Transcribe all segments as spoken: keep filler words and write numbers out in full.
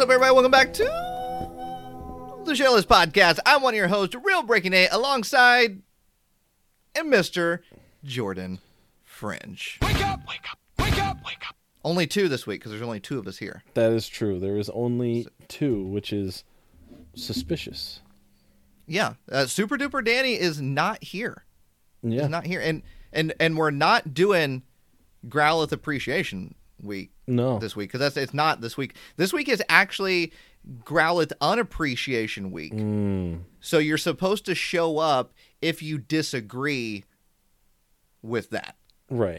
up, everybody? Welcome back to the Shellist Podcast. I'm one of your hosts, Real Breaking Eight, alongside and Mister Jordan Fringe. Wake up! Wake up! Wake up! Wake up! Only two this week because there's only two of us here. That is true. There is only two, which is suspicious. Yeah, uh, Super Duper Danny is not here. Yeah, He's not here, and and and we're not doing Growlithe Appreciation Week. No, This week because that's it's not this week. This week is actually Growlithe Unappreciation Week. Mm. So you're supposed to show up if you disagree with that. Right.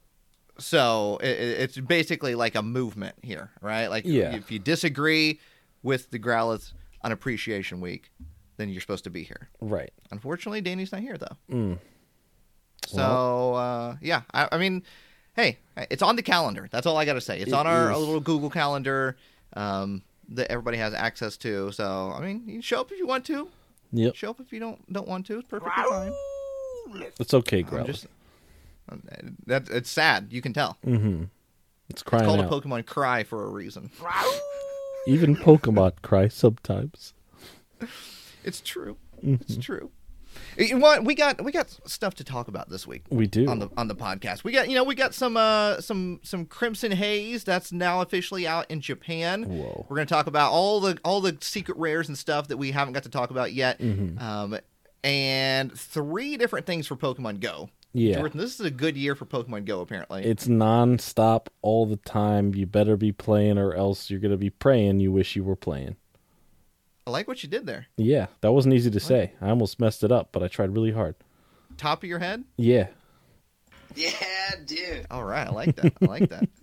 So it, it's basically like a movement here, right? Like Yeah. if you disagree with the Growlithe Unappreciation Week, then you're supposed to be here. Right. Unfortunately, Danny's not here though. Mm. So uh, yeah, I, I mean, hey, it's on the calendar. That's all I got to say. It's It on our, our is. little Google Calendar um, that everybody has access to. So I mean, you can show up if you want to. Yep. Show up if you don't don't want to. It's perfectly fine. It's okay, I'm Growlithe. just that it's sad. You can tell. Mm-hmm. It's It's crying called out. a Pokemon cry for a reason. Even Pokemon cry sometimes. It's true. Mm-hmm. It's true. You know what? We got we got stuff to talk about this week. We do. on the on the podcast. We got you know we got some uh some some Crimson Haze that's now officially out in Japan. Whoa. We're gonna talk about all the all the secret rares and stuff that we haven't got to talk about yet. Mm-hmm. Um, and three different things for Pokemon Go. Yeah. Jordan, this is a good year for Pokemon Go. Apparently, It's non-stop all the time. You better be playing or else you're going to be praying you wish you were playing. I like what you did there. Yeah, that wasn't easy to say. I almost messed it up, but I tried really hard. Top of your head. Yeah. Yeah, dude. All right, I like that. I like that.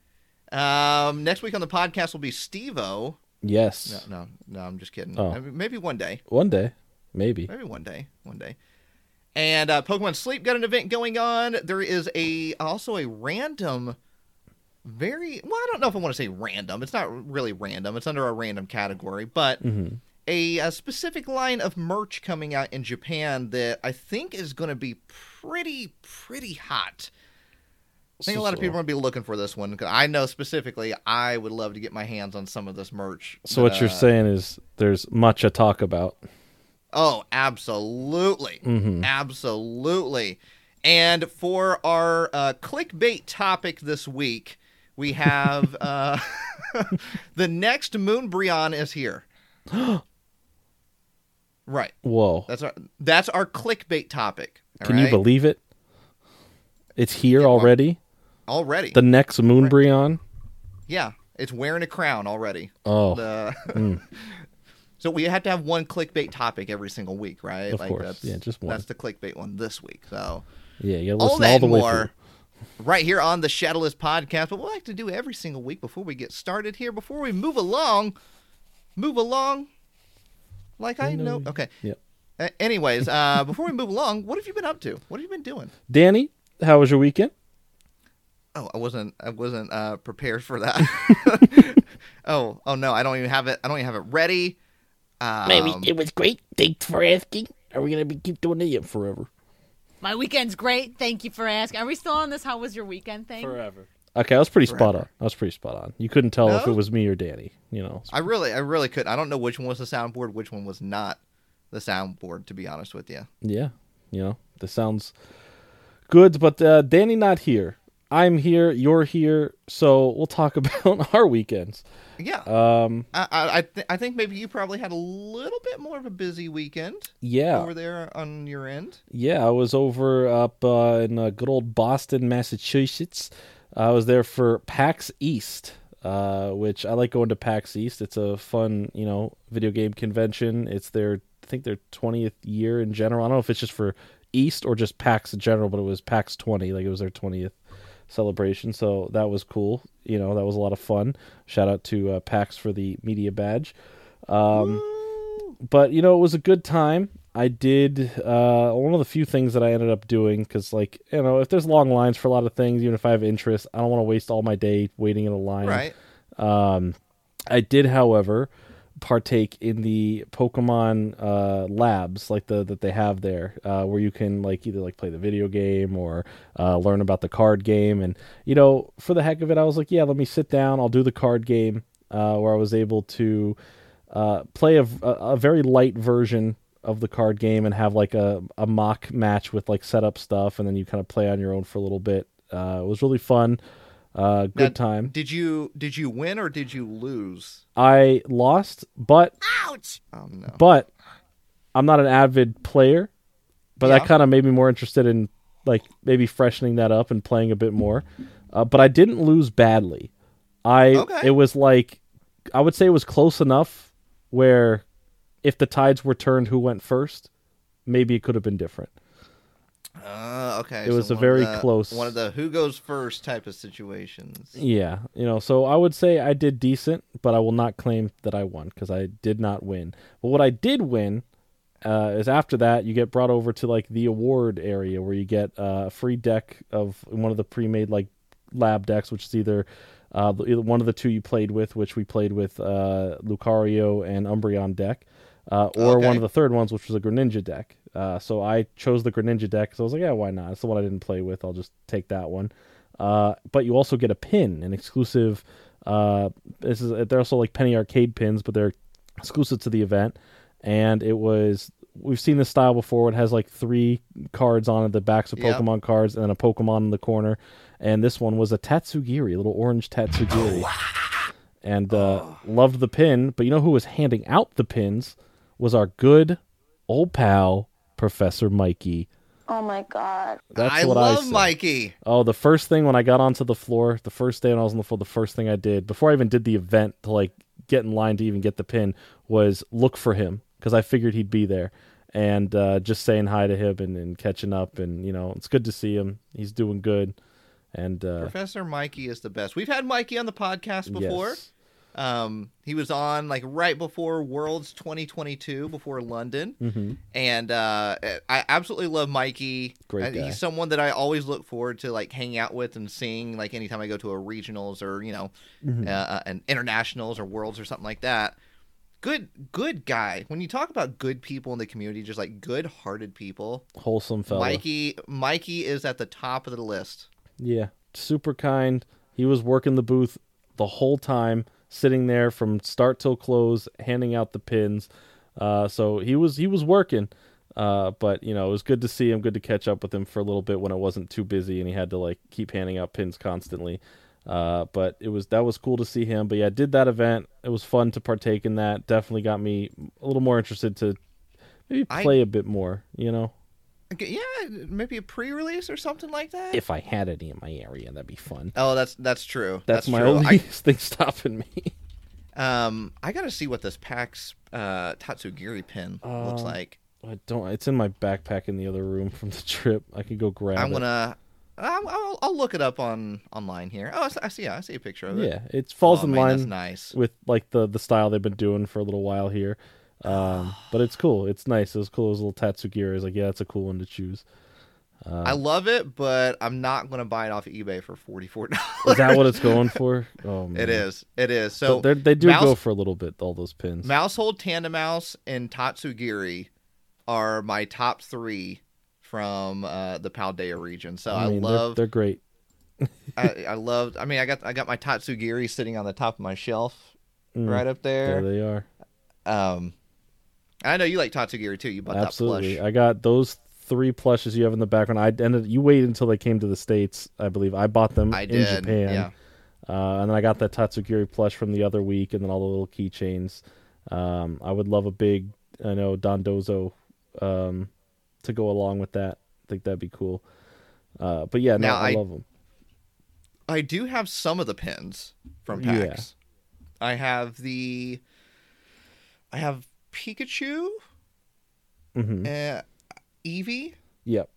Um, next week on the podcast will be Steve-O. Yes. No, no, no. I'm just kidding. Oh. I mean, maybe one day. One day. Maybe. Maybe one day. One day. And uh, Pokemon Sleep got an event going on. There is a also a random, very well. I don't know if I want to say random. It's not really random. It's under a random category, but Mm-hmm. a, a specific line of merch coming out in Japan that I think is going to be pretty pretty hot. I think a lot of people are going to be looking for this one. 'Cause I know specifically I would love to get my hands on some of this merch. So that, what you're uh, saying is there's much to talk about. Oh, absolutely. Mm-hmm. Absolutely. And for our uh, clickbait topic this week, we have uh, the next Moonbreon is here. Right. Whoa. That's our that's our clickbait topic. all Can you right? believe it? It's here Yeah, well- already? Already. The next Moonbreon? yeah. It's wearing a crown already. Oh, The- mm. So we have to have one clickbait topic every single week, right? Of course. That's, Yeah, just one. That's the clickbait one this week. So yeah, you gotta all listen that all the and way more through. right here on the Shadowless Podcast. But we'll like to do every single week before we get started here. Before we move along, move along like I know. Okay. Yep. Uh, anyways, uh, before we move along, what have you been up to? What have you been doing? Danny, how was your weekend? Oh, I wasn't. I wasn't uh, prepared for that. oh, oh no, I don't even have it. I don't even have it ready. Um, Maybe it was great. Thanks for asking. Are we gonna be keep doing it forever? My weekend's great. Thank you for asking. Are we still on this how was your weekend thing? Forever. Okay, I was pretty spot Forever. on. I was pretty spot on. You couldn't tell if No? it was me or Danny. You know. I really, I really could. I don't know which one was the soundboard, which one was not the soundboard. To be honest with you. Yeah. You know. This sounds good, but uh, Danny not here. I'm here. You're here. So we'll talk about our weekends. Yeah. Um. I I I, th- I think maybe you probably had a little bit more of a busy weekend Yeah. over there on your end. Yeah, I was over up uh, in uh, good old Boston, Massachusetts. I was there for PAX East, uh, which I like going to PAX East. It's a fun, you know, video game convention. It's their, I think their twentieth year in general. I don't know if it's just for East or just PAX in general, but it was PAX twenty, like it was their twentieth celebration. So that was cool. You know, that was a lot of fun. Shout out to uh, PAX for the media badge. Um, but you know, it was a good time. I did uh, one of the few things that I ended up doing because, like, you know, if there's long lines for a lot of things, even if I have interest, I don't want to waste all my day waiting in a line. Right. Um, I did, however, partake in the Pokemon uh, labs, like the that they have there, uh, where you can like either like play the video game or uh, learn about the card game. And you know, for the heck of it, I was like, yeah, let me sit down. I'll do the card game. uh, where I was able to uh, play a, a, a very light version of the card game and have like a, a mock match with like setup stuff, and then you kind of play on your own for a little bit. Uh, it was really fun. Uh, good Now, time. Did you did you win or did you lose? I lost, but Ouch! Oh no. but I'm not an avid player, but Yeah. that kind of made me more interested in like maybe freshening that up and playing a bit more. Uh, but I didn't lose badly. I Okay. It was like I would say it was close enough where if the tides were turned, who went first, maybe it could have been different. Uh, okay. It was so a one very of the- close- one of the who goes first type of situations. Yeah, you know, so I would say I did decent, but I will not claim that I won because I did not win. But what I did win uh, is after that, you get brought over to like the award area where you get uh, a free deck of one of the pre-made like lab decks, which is either uh, either one of the two you played with, which we played with uh, Lucario and Umbreon deck, uh, or Okay. one of the third ones, which was a Greninja deck. Uh, so I chose the Greninja deck because I was like, yeah, why not? It's the one I didn't play with. I'll just take that one. Uh, but you also get a pin, an exclusive. Uh, this is they're also like Penny Arcade pins, but they're exclusive to the event. And it was we've seen this style before. It has like three cards on it, the backs of Yep. Pokemon cards, and then a Pokemon in the corner. And this one was a Tatsugiri, a little orange Tatsugiri. And uh, loved the pin, but you know who was handing out the pins was our good old pal Professor Mikey. Oh my god. That's I what love I said. Mikey. Oh, the first thing when I got onto the floor, the first day when I was on the floor, the first thing I did before I even did the event to like get in line to even get the pin was look for him because I figured he'd be there, and uh, just saying hi to him and, and catching up, and you know it's good to see him. He's doing good, and uh, Professor Mikey is the best. We've had Mikey on the podcast before. yes. Um, he was on like right before Worlds twenty twenty-two, before London, Mm-hmm. and uh, I absolutely love Mikey. Great Uh, guy. He's someone that I always look forward to like hanging out with and seeing like anytime I go to a regionals or you know, Mm-hmm. uh, uh, an internationals or Worlds or something like that. Good, good guy. When you talk about good people in the community, just like good-hearted people, Wholesome fella. Mikey, Mikey is at the top of the list. Yeah, super kind. He was working the booth the whole time, sitting there from start till close, handing out the pins. Uh, so he was he was working. Uh, but you know, it was good to see him. Good to catch up with him for a little bit when it wasn't too busy and he had to like keep handing out pins constantly. Uh, but it was that was cool to see him. But yeah, did that event. It was fun to partake in that. Definitely got me a little more interested to maybe I- play a bit more. You know, Okay, yeah, maybe a pre-release or something like that. if I had any in my area, that'd be fun. Oh, that's that's true. That's, my true. only thing stopping me. I, um, I gotta see what this PAX uh, Tatsugiri pin looks Um, like. I don't. It's in my backpack in the other room from the trip. I could go grab I'm it. gonna. I'll, I'll, I'll look it up on online here. Oh, I see- I see. I see a picture of it. Yeah, it falls Oh, in man, line That's nice. with like the the style they've been doing for a little while here. Um, but it's cool. It's nice. It was cool. It was a little Tatsugiri. I was like, yeah, that's a cool one to choose. I love it, but I'm not gonna buy it off of eBay for forty-four dollars. Is that what it's going for? Oh man, It is. It is. So So they they do Mouse- go for a little bit. All those pins. Mousehold, Tandemouse, and Tatsugiri are my top three from uh, the Paldea region. So I, mean, they're- love. They're, great. I, I loved. I mean, I got I got my Tatsugiri sitting on the top of my shelf, Mm, right up There there. they are. Um, I know you like Tatsugiri too. You bought Absolutely. that plush. I got those three plushes you have in the background. I ended. You waited until they came to the States. I believe I bought them I in did. Japan. Yeah. Uh, and then I got that Tatsugiri plush from the other week, and then all the little keychains. Um, I would love a big, I know, Dondozo um, to go along with that. I think that'd be cool. Uh, but yeah, no, Now, I, I- love them. I do have some of the pins from Yeah. PAX. I have the. I have Pikachu, hmm uh, Eevee, Yep.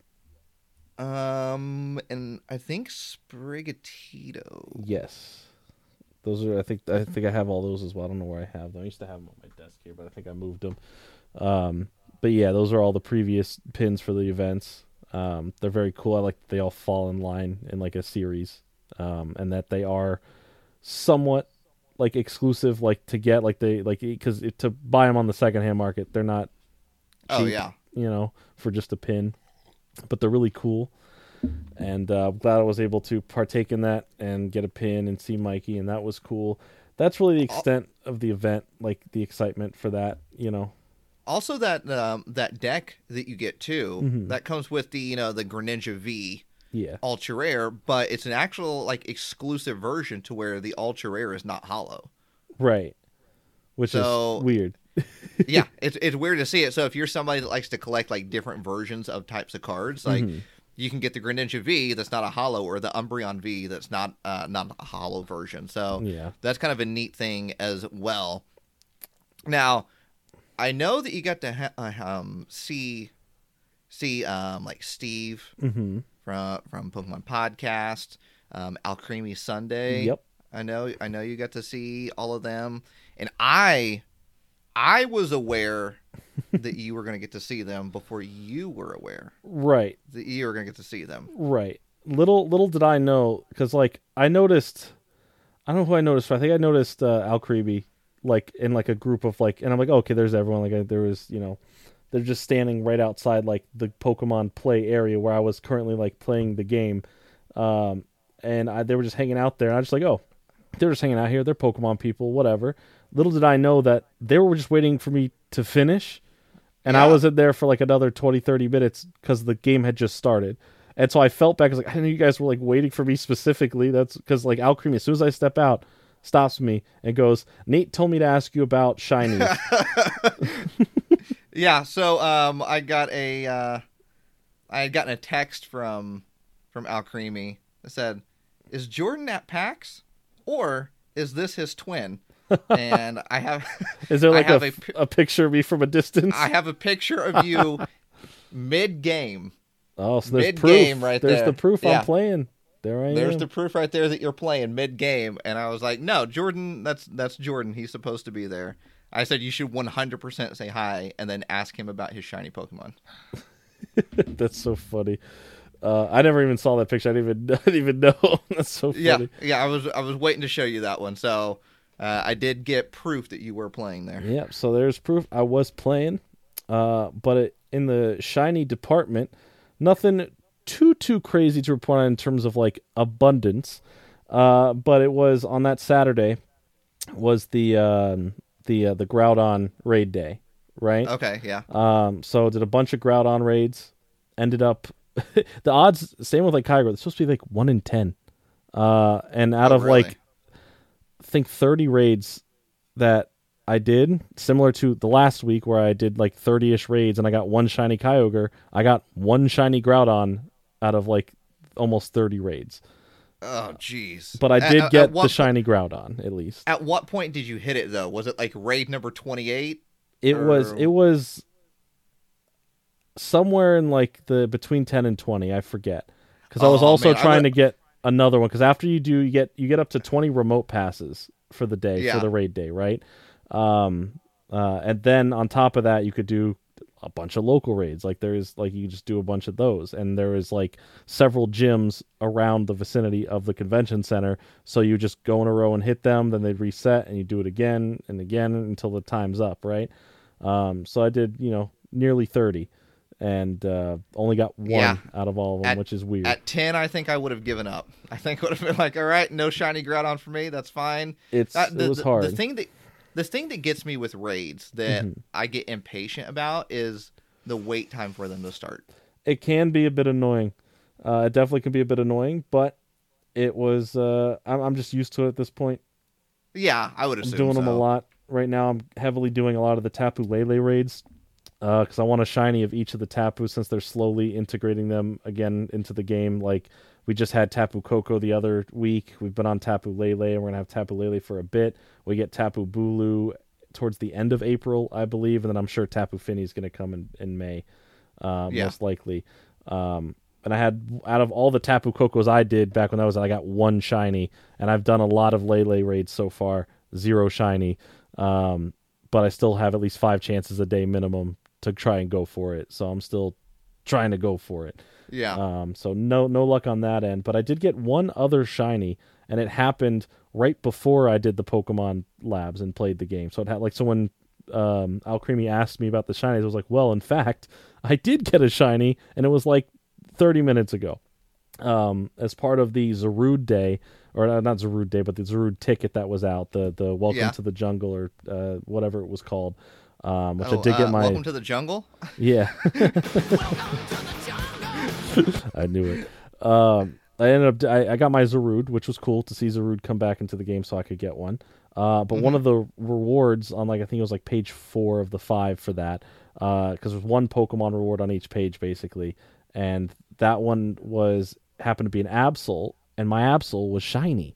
um, and I think Sprigatito. Yes. Those are. I think. I think I have all those as well. I don't know where I have them. I used to have them on my desk here, but I think I moved them. Um, but yeah, those are all the previous pins for the events. Um, they're very cool. I like that they all fall in line in like a series, um, and that they are somewhat like exclusive, like to get like they like because to buy them on the secondhand market, they're not Oh cheap, yeah. you know, for just a pin, but they're really cool. And uh, I'm glad I was able to partake in that and get a pin and see Mikey, and that was cool. that's really the extent of the event, like the excitement for that, you know. Also, that um, that deck that you get too, Mhm. that comes with the you know the Greninja V Yeah. Ultra Rare, but it's an actual like exclusive version to where the Ultra Rare is not hollow. Right. Which So- is weird. Yeah, it's it's weird to see it. So if you're somebody that likes to collect like different versions of types of cards, like Mhm. you can get the Greninja V that's not a hollow, or the Umbreon V that's not uh, not a hollow version. So Yeah. that's kind of a neat thing as well. Now, I know that you got to ha- uh, um, see see um, like Steve Mhm. from from Pokemon Podcast, um, Alcremie Sunday. Yep. I know I know you got to see all of them, and I I was aware that you were going to get to see them before you were aware Right. that you were going to get to see them. Right. Little little did I know, because like I noticed, I don't know who I noticed. But I think I noticed uh, Alcremie like in like a group of like, and I'm like, oh, okay, there's everyone. Like I, there was, you know, they're just standing right outside like the Pokemon play area where I was currently like playing the game, um, and I, they were just hanging out there. And I was just like, oh, they're just hanging out here. They're Pokemon people, whatever. Little did I know that they were just waiting for me to finish. And I Yeah. was in there for like another twenty, thirty minutes because the game had just started. And so I felt back. I was like, I knew you guys were like waiting for me specifically. That's because like Alcremie, as soon as I step out, stops me and goes, Nate told me to ask you about shinies. Yeah, so um, I got a uh, I had gotten a text from from Alcremie that said, "Is Jordan at PAX, or is this his twin?" And I have Is there I like a, have a, pi- picture of me from a distance? I have a picture of you mid game. oh, so there's mid-game proof. right there's there. the proof Yeah. I'm playing. There I There's am. the proof right there that you're playing mid game, and I was like, "No, Jordan, that's that's Jordan. He's supposed to be there." I said you should one hundred percent say hi and then ask him about his shiny Pokemon. That's so funny. Uh, I never even saw that picture. I didn't even, I didn't even know. That's so funny. Yeah, yeah. I was I was waiting to show you that one, so uh, I did get proof that you were playing there. Yeah, so there's proof I was playing. Uh, but it, in the shiny department, nothing too, too crazy to report on in terms of, like, abundance. Uh, but it was on that Saturday was the um, the uh, the Groudon raid day, right? Okay, yeah. Um, so did a bunch of Groudon raids. Ended up the odds same with like Kyogre. It's supposed to be like one in ten. Uh, and out Oh, of really? like I think thirty raids that I did, similar to the last week where I did like thirty-ish raids and I got one shiny Kyogre, I got one shiny Groudon out of like almost thirty raids. Oh, jeez. But I At- did at- get at what the po- shiny Groudon at least. At what point did you hit it though? Was it like raid number twenty-eight? It was or- it was somewhere in like the between ten and twenty, I forget. Cuz I was Oh, also man, I trying would- to get another one cuz after you do you get you get up to twenty remote passes for the day Yeah. for the raid day, right? Um uh and then on top of that you could do a bunch of local raids. Like there is like you can just do a bunch of those, and there is like several gyms around the vicinity of the convention center, so you just go in a row and hit them, then they reset and you do it again and again until the time's up, right? Um so I did, you know, nearly thirty and uh only got one Yeah. out of all of them, At- which is weird. At ten, I think I would have given up. I think I would have been like, all right, no shiny Groudon for me. That's fine. it's Uh, it the, was the- hard. The thing that the thing that gets me with raids that Mhm. I get impatient about is the wait time for them to start. It can be a bit annoying. Uh it definitely can be a bit annoying, but it was uh I'm I'm just used to it at this point. Yeah, I would I'm assume doing them a so. lot right now. I'm heavily doing a lot of the Tapu Lele raids because I want a shiny of each of the Tapu since they're slowly integrating them again into the game. Like we just had Tapu Koko the other week. We've been on Tapu Lele, and we're gonna have Tapu Lele for a bit. We get Tapu Bulu towards the end of April, I believe, and then I'm sure Tapu Fini is gonna come in in May, uh, Yeah. most likely. Um, and I had out of all the Tapu Kokos I did back when I was, I got one shiny, and I've done a lot of Lele raids so far, zero shiny. Um, but I still have at least five chances a day minimum to try and go for it. So I'm still trying to go for it. Yeah. Um, so no no luck on that end. But I did get one other shiny, and it happened right before I did the Pokemon Labs and played the game. So it had like someone um, Alcremie asked me about the shinies. I was like, well, in fact, I did get a shiny, and it was like thirty minutes ago. um, as part of the Zarude Day, or not Zarude Day, but the Zarude ticket that was out, the the Welcome Yeah. to the Jungle, or uh, whatever it was called, um, which Oh, I did get uh, my Welcome to the Jungle. yeah. I knew it. Um, I ended up I, I got my Zarude, which was cool to see Zarude come back into the game, so I could get one. Uh, but Mm-hmm. one of the rewards on like I think it was like page four of the five for that, because there's one Pokemon reward on each page basically, and that one was happened to be an Absol, and my Absol was shiny.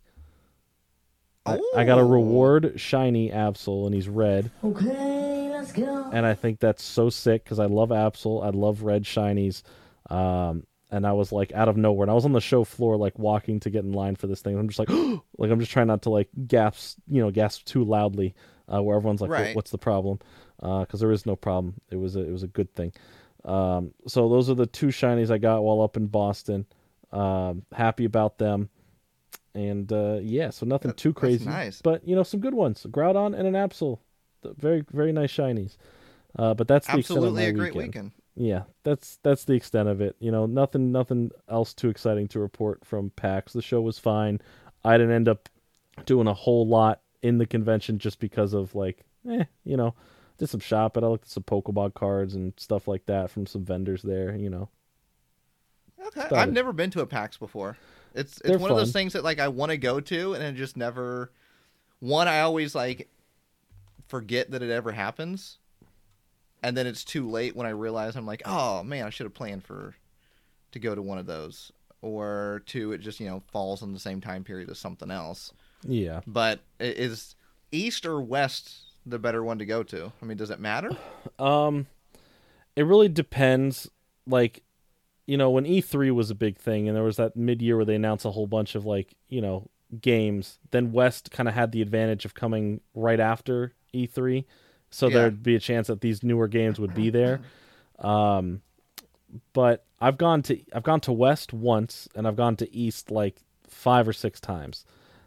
I, I got a Oh. reward shiny Absol, and he's red. Okay, let's go. And I think that's so sick because I love Absol. I love red shinies. Um, and I was like out of nowhere. And I was on the show floor, like walking to get in line for this thing. I'm just like, like I'm just trying not to like gasp, you know, gasp too loudly, uh, where everyone's like, "What- Right. "What's the problem?" Because there is no problem. It was a, it was a good thing. Um, so those are the two shinies I got while up in Boston. Um, happy about them. And uh, yeah, so nothing That- too that's crazy, nice. but you know, some good ones. A Groudon and an Absol, The- very very nice shinies. Uh, but that's the Absolutely a extent of my great weekend. weekend. Yeah, that's that's the extent of it. You know, nothing nothing else too exciting to report from PAX. The show was fine. I didn't end up doing a whole lot in the convention just because of like, eh, you know, did some shopping. I looked at some Pokemon cards and stuff like that from some vendors there. You know, Okay, about I've it. never been to a PAX before. It's it's They're one of those fun. things that like I want to go to, and it just never. One, I always like forget that it ever happens, and then it's too late when I realize I'm like, oh man, I should have planned for to go to one of those. Or two, it just you know falls in the same time period as something else. yeah. But i- is East or West the better one to go to? I mean, does it matter? Um, it really depends. Like, you know, when E three was a big thing, and there was that mid-year where they announced a whole bunch of like, you know, games. Then West kind of had the advantage of coming right after E three, so Yeah. there'd be a chance that these newer games would be there. Um, but I've gone to I've gone to West once, and I've gone to East like five or six times.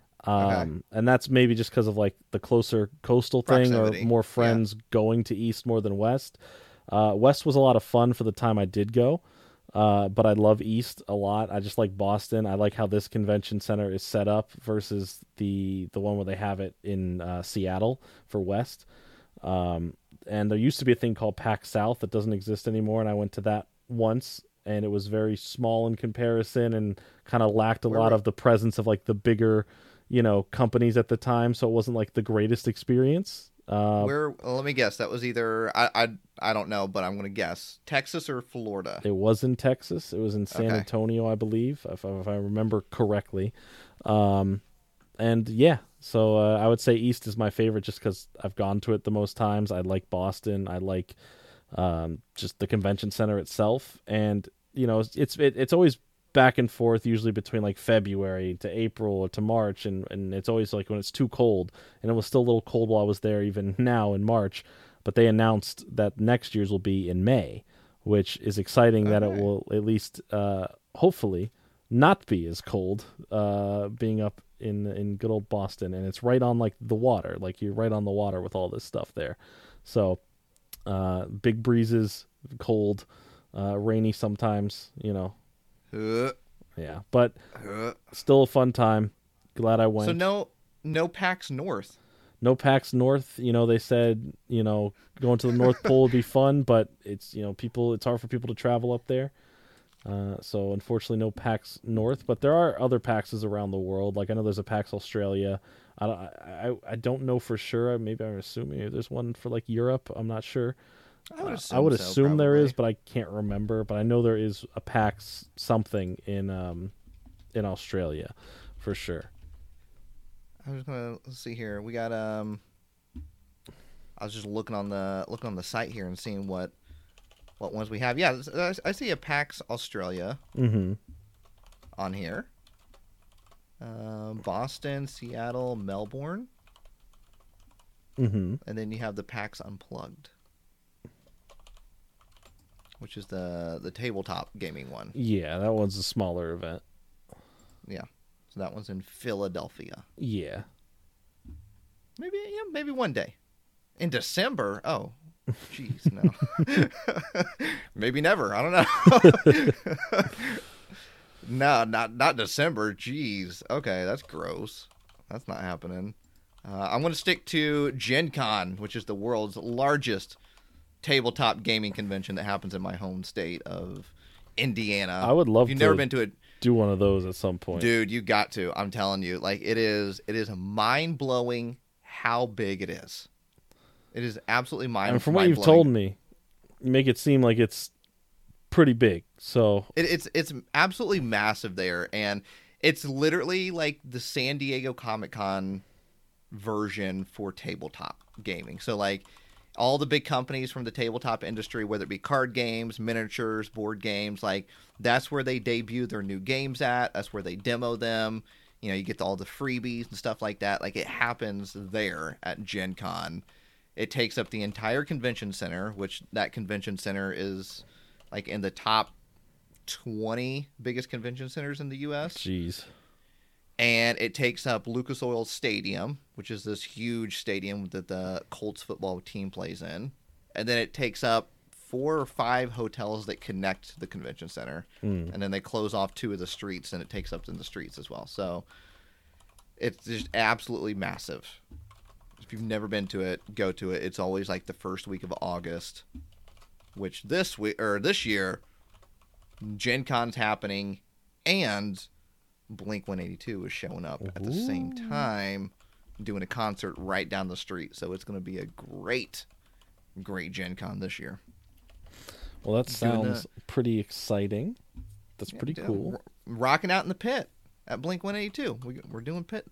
Um, and that's maybe just because of like the closer coastal thing, Proximity, or more yeah. friends going to East more than West. Uh, West was a lot of fun for the time I did go, uh, but I love East a lot. I just like Boston. I like how this convention center is set up versus the the one where they have it in uh, Seattle for West. Um, and there used to be a thing called PAX South that doesn't exist anymore, and I went to that once, and it was very small in comparison and kind of lacked a Where lot were- of the presence of like the bigger, you know, companies at the time, so it wasn't like the greatest experience. Uh, Where? Well, let me guess. That was either I I I don't know, but I'm going to guess Texas or Florida. It was in Texas. It was in San Okay. Antonio, I believe, if I, if I remember correctly. Um, and yeah, so uh, I would say East is my favorite just because I've gone to it the most times. I like Boston. I like um, just the convention center itself, and you know, it's it's, it, it's always back and forth, usually between like February to April or to March, and and it's always like when it's too cold, and it was still a little cold while I was there, even now in March. But they announced that next year's will be in May, which is exciting that it Okay. will at least, uh, hopefully, not be as cold, uh, being up in in good old Boston, and it's right on like the water, like you're right on the water with all this stuff there. So, uh, big breezes, cold, uh, rainy sometimes, you know, Uh, yeah, but uh. still a fun time. Glad I went. So no no PAX North. No PAX North. You know, they said, you know, going to the North Pole would be fun, but it's, you know, people, it's hard for people to travel up there. Uh, so unfortunately, no PAX North, but there are other PAXs around the world. Like I know there's a PAX Australia. I don't, I, I don't know for sure. Maybe I'm assuming there's one for like Europe. I'm not sure. I would Uh, assume, I would so, assume there is, probably. but I can't remember. But I know there is a PAX something in um in Australia for sure. I was gonna let's see here. We got um. I was just looking on the looking on the site here and seeing what what ones we have. Yeah, I I see a PAX Australia Mm-hmm. on here. Um, Boston, Seattle, Melbourne, Mm-hmm. and then you have the PAX Unplugged, which is the the tabletop gaming one. Yeah, that one's a smaller event. Yeah, so that one's in Philadelphia. Yeah. Maybe yeah, maybe one day in December. Oh, jeez, no. Maybe never. I don't know. No, not not December. Jeez. Okay, that's gross. That's not happening. Uh, I'm going to stick to Gen Con, which is the world's largest tabletop gaming convention that happens in my home state of Indiana. I would love If you've to never been to it, do one of those at some point. dude, you got to. I'm telling you, like it is. It is mind blowing how big it is. It is absolutely mind. And from what you've told me, you make it seem like it's pretty big. So It, it's it's absolutely massive there, and it's literally like the San Diego Comic Con version for tabletop gaming. So like all the big companies from the tabletop industry, whether it be card games, miniatures, board games, like that's where they debut their new games at. That's where they demo them. You know, you get all the freebies and stuff like that. Like it happens there at Gen Con. It takes up the entire convention center, which that convention center is like in the top twenty biggest convention centers in the U S. jeez. And it takes up Lucas Oil Stadium, which is this huge stadium that the Colts football team plays in. And then it takes up four or five hotels that connect to the convention center. Mm. And then they close off two of the streets, and it takes up in the streets as well. So it's just absolutely massive. If you've never been to it, go to it. It's always like the first week of August, which this week or this year, Gen Con's happening, and Blink one eighty-two is showing up at the same time, doing a concert right down the street. So it's going to be a great, great Gen Con this year. Well, that Doing sounds that. pretty exciting. That's Yeah, pretty yeah, cool. we're rocking out in the pit at Blink one eighty-two. We, we're doing pit.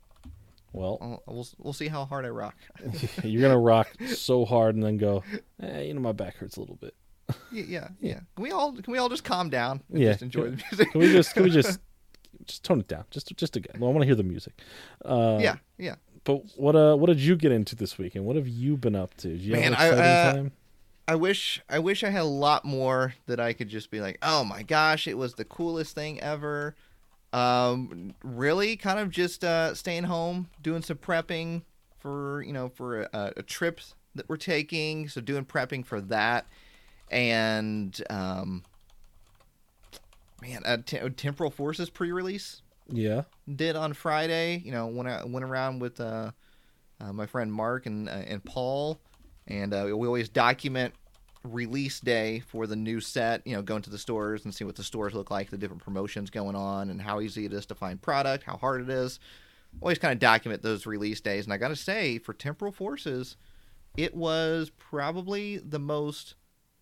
Well, I'll- We'll we'll see how hard I rock. you're gonna rock so hard and then go, eh, you know, my back hurts a little bit. Yeah, yeah, yeah. Can we all can we all just calm down and Yeah. just enjoy the music? Can we just can we just just tone it down just just again? Well, I want to hear the music. Uh, yeah, yeah. But what uh what did you get into this weekend? What have you been up to? Did you Man, have I, an exciting uh, time? I wish I wish I had a lot more that I could just be like, oh my gosh, it was the coolest thing ever. Um, really, kind of just uh, staying home, doing some prepping for you know for a, a trip that we're taking. So doing prepping for that, and um, man, a T- Temporal Forces pre-release Yeah. did on Friday. You know, when I went around with uh, uh, my friend Mark and uh, and Paul, and uh, we always document release day for the new set. You know, going to the stores and see what the stores look like, the different promotions going on, and how easy it is to find product, how hard it is. Always kind of document those release days. And I got to say, for Temporal Forces, it was probably the most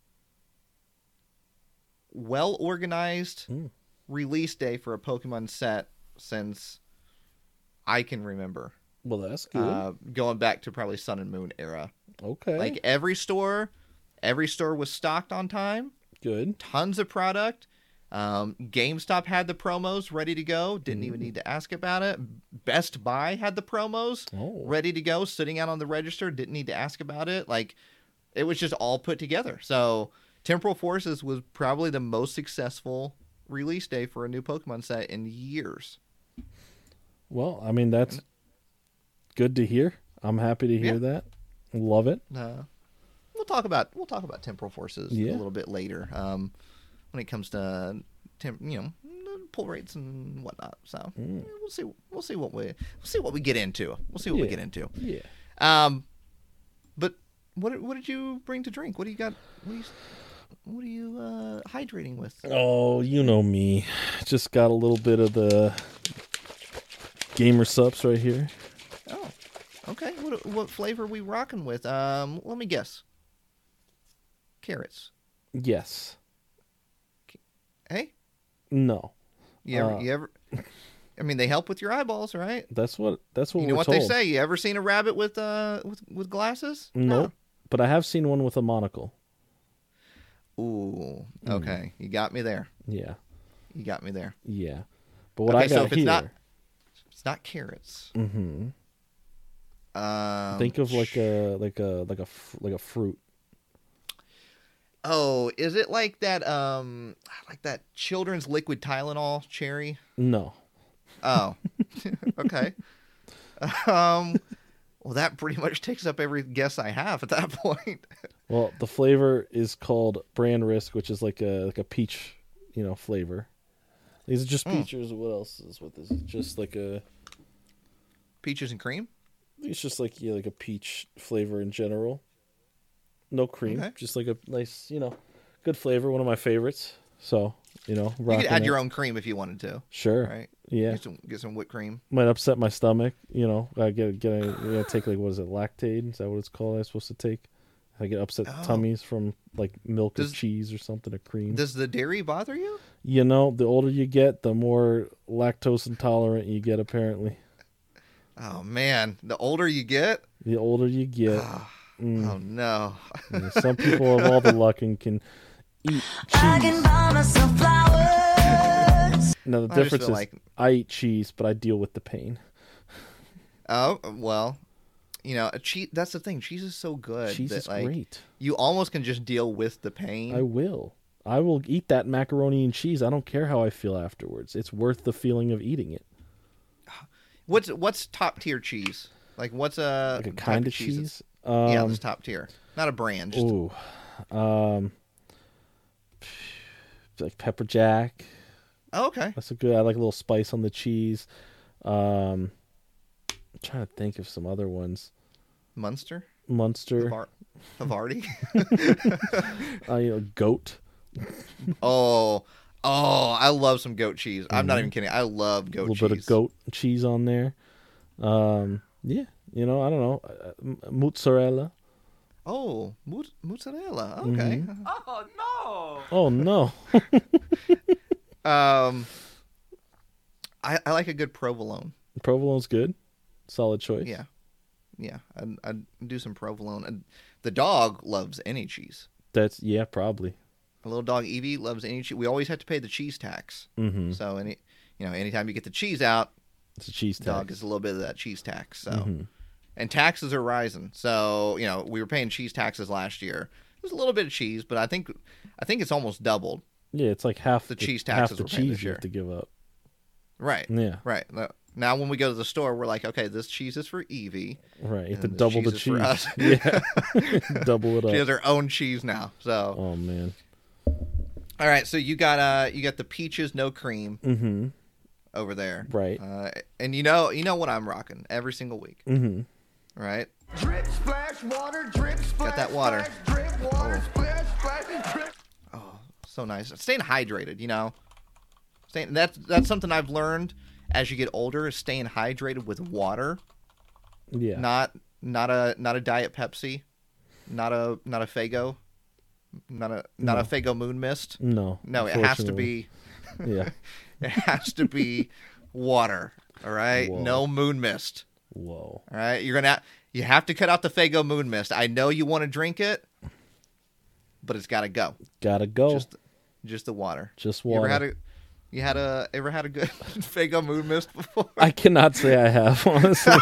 well organized Mm. release day for a Pokemon set since I can remember. Well, that's good. Uh, going back to probably Sun and Moon era. okay. Like every store, every store was stocked on time. good. Tons of product. Um, GameStop had the promos ready to go. Didn't even need to ask about it. Best Buy had the promos Oh. ready to go, sitting out on the register. Didn't need to ask about it. Like it was just all put together. So Temporal Forces was probably the most successful release day for a new Pokemon set in years. Well, I mean that's good to hear. I'm happy to hear Yeah. that. Love it. Uh, we'll talk about we'll talk about Temporal Forces Yeah. a little bit later. Um, when it comes to temp, you know, pull rates and whatnot. So Mm. yeah, we'll see. We'll see what we we'll see what we get into. We'll see what we Yeah. get into. Yeah. Um, but what what did you bring to drink? What do you got? What are you what are you uh, hydrating with? Oh, you know me. Just got a little bit of the gamer sups right here. Oh, okay. What what flavor are we rocking with? Um, let me guess. Carrots. Yes. Hey, No. you ever, Uh, you ever? I mean, they help with your eyeballs, right? That's what that's what You know we're what told. they say. You ever seen a rabbit with uh with, with glasses? Nope. But I have seen one with a monocle. No. Ooh. Hmm. Okay. You got me there. Yeah. You got me there. Yeah. But what Okay, I so got if it's here, not- It's not carrots. hmm Um, think of like a like a like a fr- like a fruit. Oh, is it like that? Um, like that children's liquid Tylenol cherry? No. Oh, okay. Um, well, that pretty much takes up every guess I have at that point. Well, the flavor is called Brand Risk, which is like a like a peach, you know, flavor. These are just Mm. peaches. What else is with this? It's just like a. Peaches and cream. It's just like yeah, like a peach flavor in general. No cream, Okay. just like a nice, you know, good flavor. One of my favorites. So you know, You rocking could add it. your own cream if you wanted to. Sure. Right. Yeah. Get some, get some whipped cream. Might upset my stomach. You know, I get get a, you know, take like what is it, lactate? Is that what it's called? I'm supposed to take. I get upset Oh. tummies from like milk or Does- cheese or something or cream. Does the dairy bother you? You know, the older you get, the more lactose intolerant you get. Apparently, Oh man, the older you get. the older you get, mm, Oh no. yeah, some people have all the luck and can eat I cheese. can buy myself flowers. Now the I just difference is, feel like- I eat cheese, but I deal with the pain. Oh well, you know, a cheese. That's the thing. Cheese is so good. Cheese that, is like, great. You almost can just deal with the pain. I will. I will eat that macaroni and cheese. I don't care how I feel afterwards. It's worth the feeling of eating it. What's what's top tier cheese? Like what's a Like a type kind of cheese? cheese. that's- yeah, Um, that's top tier. Not a brand. Just, Ooh, um, like pepper jack. oh, okay. That's a good. I like a little spice on the cheese. Um, I'm trying to think of some other ones. Munster. Munster, Havar- Havarti. uh, you know, goat. oh, oh, I love some goat cheese. I'm not even kidding. I love A goat little cheese. bit of goat cheese on there. Um, yeah, you know, I don't know, uh, m- mozzarella. Oh, mo- mozzarella. Okay. Mm-hmm. Oh Oh no, Um, I I like a good provolone. provolone's good. Solid choice. Yeah, yeah. I'd, I'd do some provolone. And the dog loves any cheese. That's yeah, probably. A little dog Evie loves any cheese. We always have to pay the cheese tax. Mm-hmm. So any, you know, anytime you get the cheese out, It's a cheese dog tax. gets a little bit of that cheese tax. So, Mhm. and taxes are rising. So you know, we were paying cheese taxes last year. There's a little bit of cheese, but I think I think it's almost doubled. Yeah, it's like half The the, cheese half taxes the we're paying cheese this you year. have to give up. Right. Yeah, Right. Now when we go to the store, we're like, okay, this cheese is for Evie. right. You have to And this double the cheese is for us. cheese. Yeah, double it She has up. her own cheese now. So, Oh man. all right. So you got uh, you got the peaches, no cream Mm-hmm. over there, Right. Uh, and you know, you know what I'm rocking every single week, Mm-hmm. right? Drip, splash, water, drip, splash, that water. splash, drip, water, splash, splash, drip. Oh, so nice. Staying hydrated, you know. Staying that's that's something I've learned as you get older is staying hydrated with water, Yeah. not not a not a diet Pepsi, not a not a Fago, not a not a Fago Moon Mist. no. No, it has to unfortunately. be Yeah. it has to be water. All right, Whoa. no Moon Mist. Whoa. All right, you're gonna you have to cut out the Fago Moon Mist. I know you want to drink it, but it's got to go. Gotta go. Just just the water. Just You ever water. had a you had a ever had a good Fago Moon Mist before? I cannot say I have, honestly.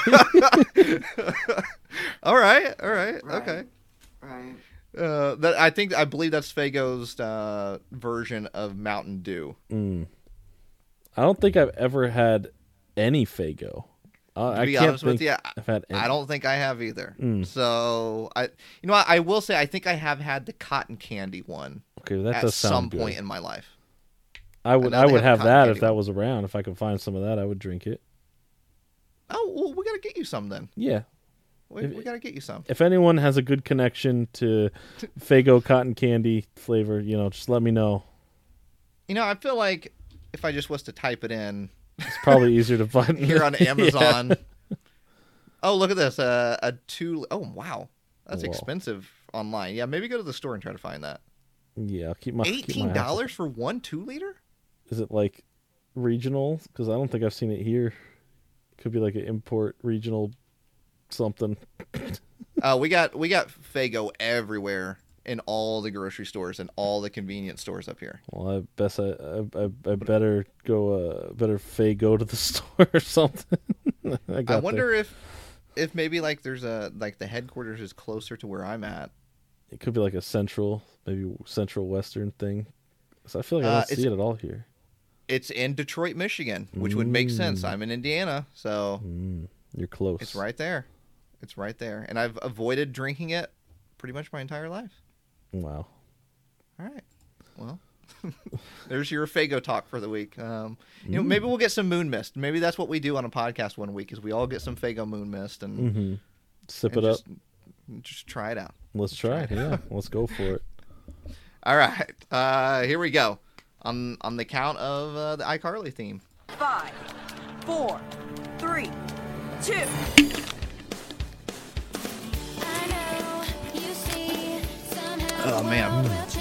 all right, all right, Right. okay. Right. Uh, that I think I believe that's Fago's uh, version of Mountain Dew. mm. I don't think I've ever had any Fago. Uh, To I be can't honest with think you, I've had any. I don't think I have either. Mm. So I, you know, what, I will say I think I have had the cotton candy one Okay, that at does sound some good. point in my life. I would know I they would have have a cotton that candy if that one. was around. If I could find some of that, I would drink it. Oh, well, we gotta get you some then. Yeah. We, If- we gotta get you some. If anyone has a good connection to Fago cotton candy flavor, you know, just let me know. You know, I feel like if I just was to type it in It's probably easier to find here on Yeah. Amazon. Oh, look at this. Uh, a two oh wow. That's Whoa. expensive online. Yeah, maybe go to the store and try to find that. Yeah, I'll keep my keep my Eighteen eyes- dollars for one two liter? Is it like regional? Because I don't think I've seen it here. Could be like an import regional something. Uh, we got we got Fago everywhere in all the grocery stores and all the convenience stores up here. Well, I best I I, I, I better go. Uh, better Fago to the store or something. I, I got wonder if if maybe like there's a like the headquarters is closer to where I'm at. the- it could be like a central, maybe central western thing. So I feel like I Uh, don't see it's- it at all here. It's in Detroit, Michigan, which would make sense. Mm. I'm in Indiana, so Mm, you're close. it's right there. It's right there. And I've avoided drinking it pretty much my entire life. Wow. All right. Well, There's your Fago talk for the week. Um, you know, maybe we'll get some Moon Mist. Maybe that's what we do on a podcast one week is we all get some Fago Moon Mist and, Mm-hmm. Sip and it just, up. just try it out. Let's try it. Yeah, let's go for it. All right, uh, here we go. On on the count of uh, the iCarly theme. Five, four, three, two. Oh man,